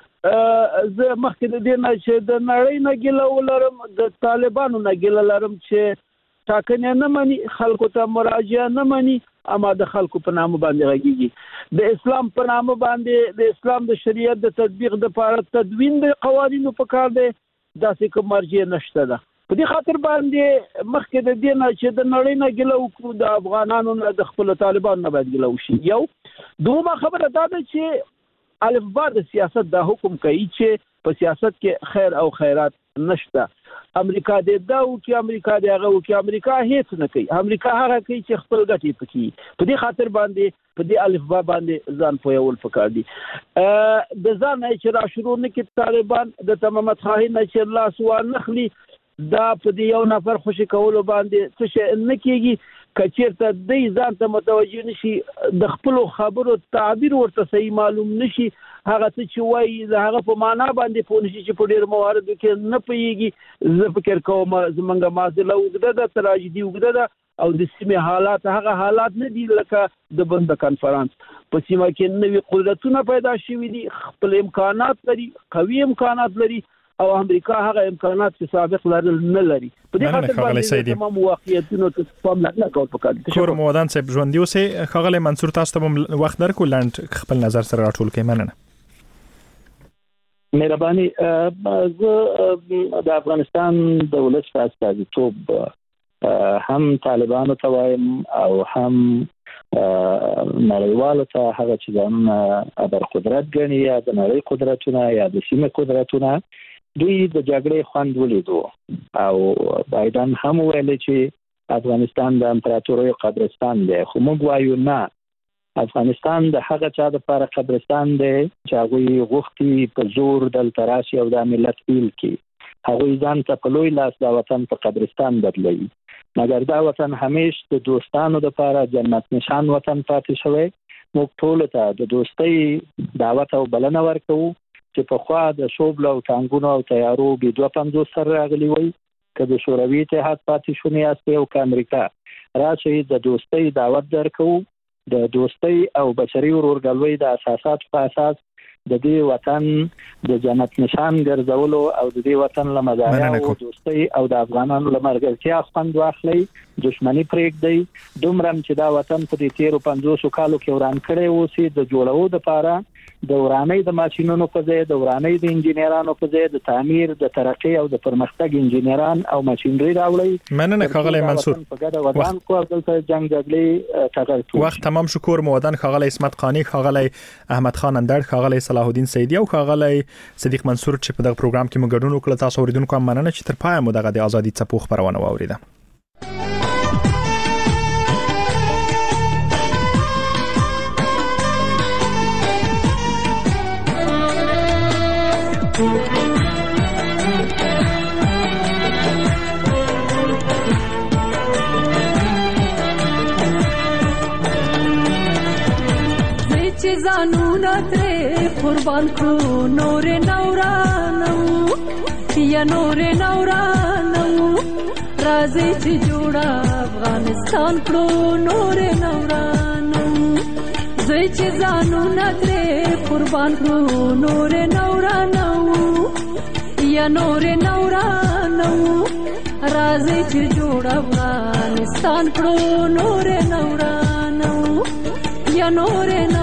زه مخکې د دې نه چې د نړۍ نه ګیله ولرم د طالبانو نه ګیله لرم چې ټاکنې نه مني خلکو ته مراجعه نه مني اما د خلکو په نامه باندې غږیږي د اسلام په نامه باندې د اسلام د شریعت د تطبیق د لپاره تدوین د قوانینو په کار دی داسې کوم مرجع نشته ده په دې خاطر باندې مخکې د دې نه چې د نړۍ نه ګیله وکړو د افغانانو نه د خپل طالبانو نه باید ګیله وشي یو دومره خبره دا ده چې الفبا د سیاست د حکم کوي چې په سیاست کې خیر او خیرات نشته امریکا د داو کې امریکا دغه او کې امریکا هیڅ نه کوي امریکا هغه کوي چې خپل ګټې پکې په دې خاطر باندې په دې الفبا باندې ځان پویول پکار دي د ځان چې را شروع نه کې طالبان د تمامت خاين چې الله سوال نخلي دا په دې یو نفر خوشی کول باندې څه شي نه کیږي کچیرته د ځان ته متوجه نشي د خپل خبرو تعبیر ورته صحیح معلوم نشي هغه چې وایي هغه په معنا باندې پوه نشي چې په ډیر موارد کې نه پیږي زه فکر کوم زمونږ مازله وګړه د تراژیدي وګړه او د سیمه حالات هغه حالات نه دي لکه د بند کنفرانس په سیمه کې نوې قدرتونه پیدا شوي دي خپل امکانات لري قوي امکانات لري او امریکا هغه امکانات چې سابق لرل نه لري په دې خاطر باندې تمام واقعیتونو ته پام نه کول پکار کور مودان صاحب ژوند دی اوسه خغلی منصور تاسو ته وخت درکو لاند خپل نظر سره راټول کړئ مننه مهرباني د افغانستان د ولس په استازیتوب هم طالبانو ته وایم او هم نړیوالو ته هغه چې د ابر قدرت ګڼي یا د نړۍ قدرتونه یا د سیمه قدرتونه دوی د جګړې خوند ولیدو او بایدن هم ویل چې افغانستان د امپراتورۍ قبرستان دی خو موږ وایو نه افغانستان د هغه چا د لپاره قبرستان دی چې هغه غوښتي په زور دلته راشي او د ملت بیل کړي هغه ځان ته په لوی لاس د وطن په قبرستان بدلوي مګر دا وطن همیشه د دوستانو د لپاره جنت نشان وطن پاتې شوی موږ ټول ته د دوستۍ دعوت او بلنه ورکو چې په خوا د شوبل او ټانګونو او تیارو به دوه پنځوس سره راغلي وي که د شوروي اتحاد پاتې شونی است او که امریکا راشي د دوستۍ دعوت درکو د دوستۍ او بشري ورورګلوۍ د اساسات په اساس د دې وطن د جنت نشان ګرځولو او د دې وطن لمزایا او دوستۍ او د افغانانو لمرګرتیا خوند واخلي دښمنی پرېږدي دومره چې دا وطن په دې تیرو پنځوس کالو کې وران کړي اوسي د جوړولو لپاره د ورانۍ د ماشينونو په ځای د ورانۍ د انجنیرانو په ځای د تعمیر د ترقی او د پرمختګ انجنیران او ماشينري راوړي. مننه ښاغلی منصور. ودان کو دلته جنگ جګړې ټغر وخت تمام شو. کور مودن ښاغلی اسمت قانی، ښاغلی احمد خان اندړ، ښاغلی صلاح الدین سیدی او ښاغلی صدیق منصور چې په دغه پروګرام کې موږ ګډون وکړ. تاسو اوریدونکو مننه چې تر پایه مو دغه د ازادي څپو خبرونه واوریده. زانونا ترې قربان کړو نور نورانو یا نور نورانو راځي چې جوړه افغانستان کړو نور نورانو زه چې زانونا ترې قربان کړو نور نورانو یا نور نورانو راځي چې جوړه افغانستان کړو نور نورانو یا نور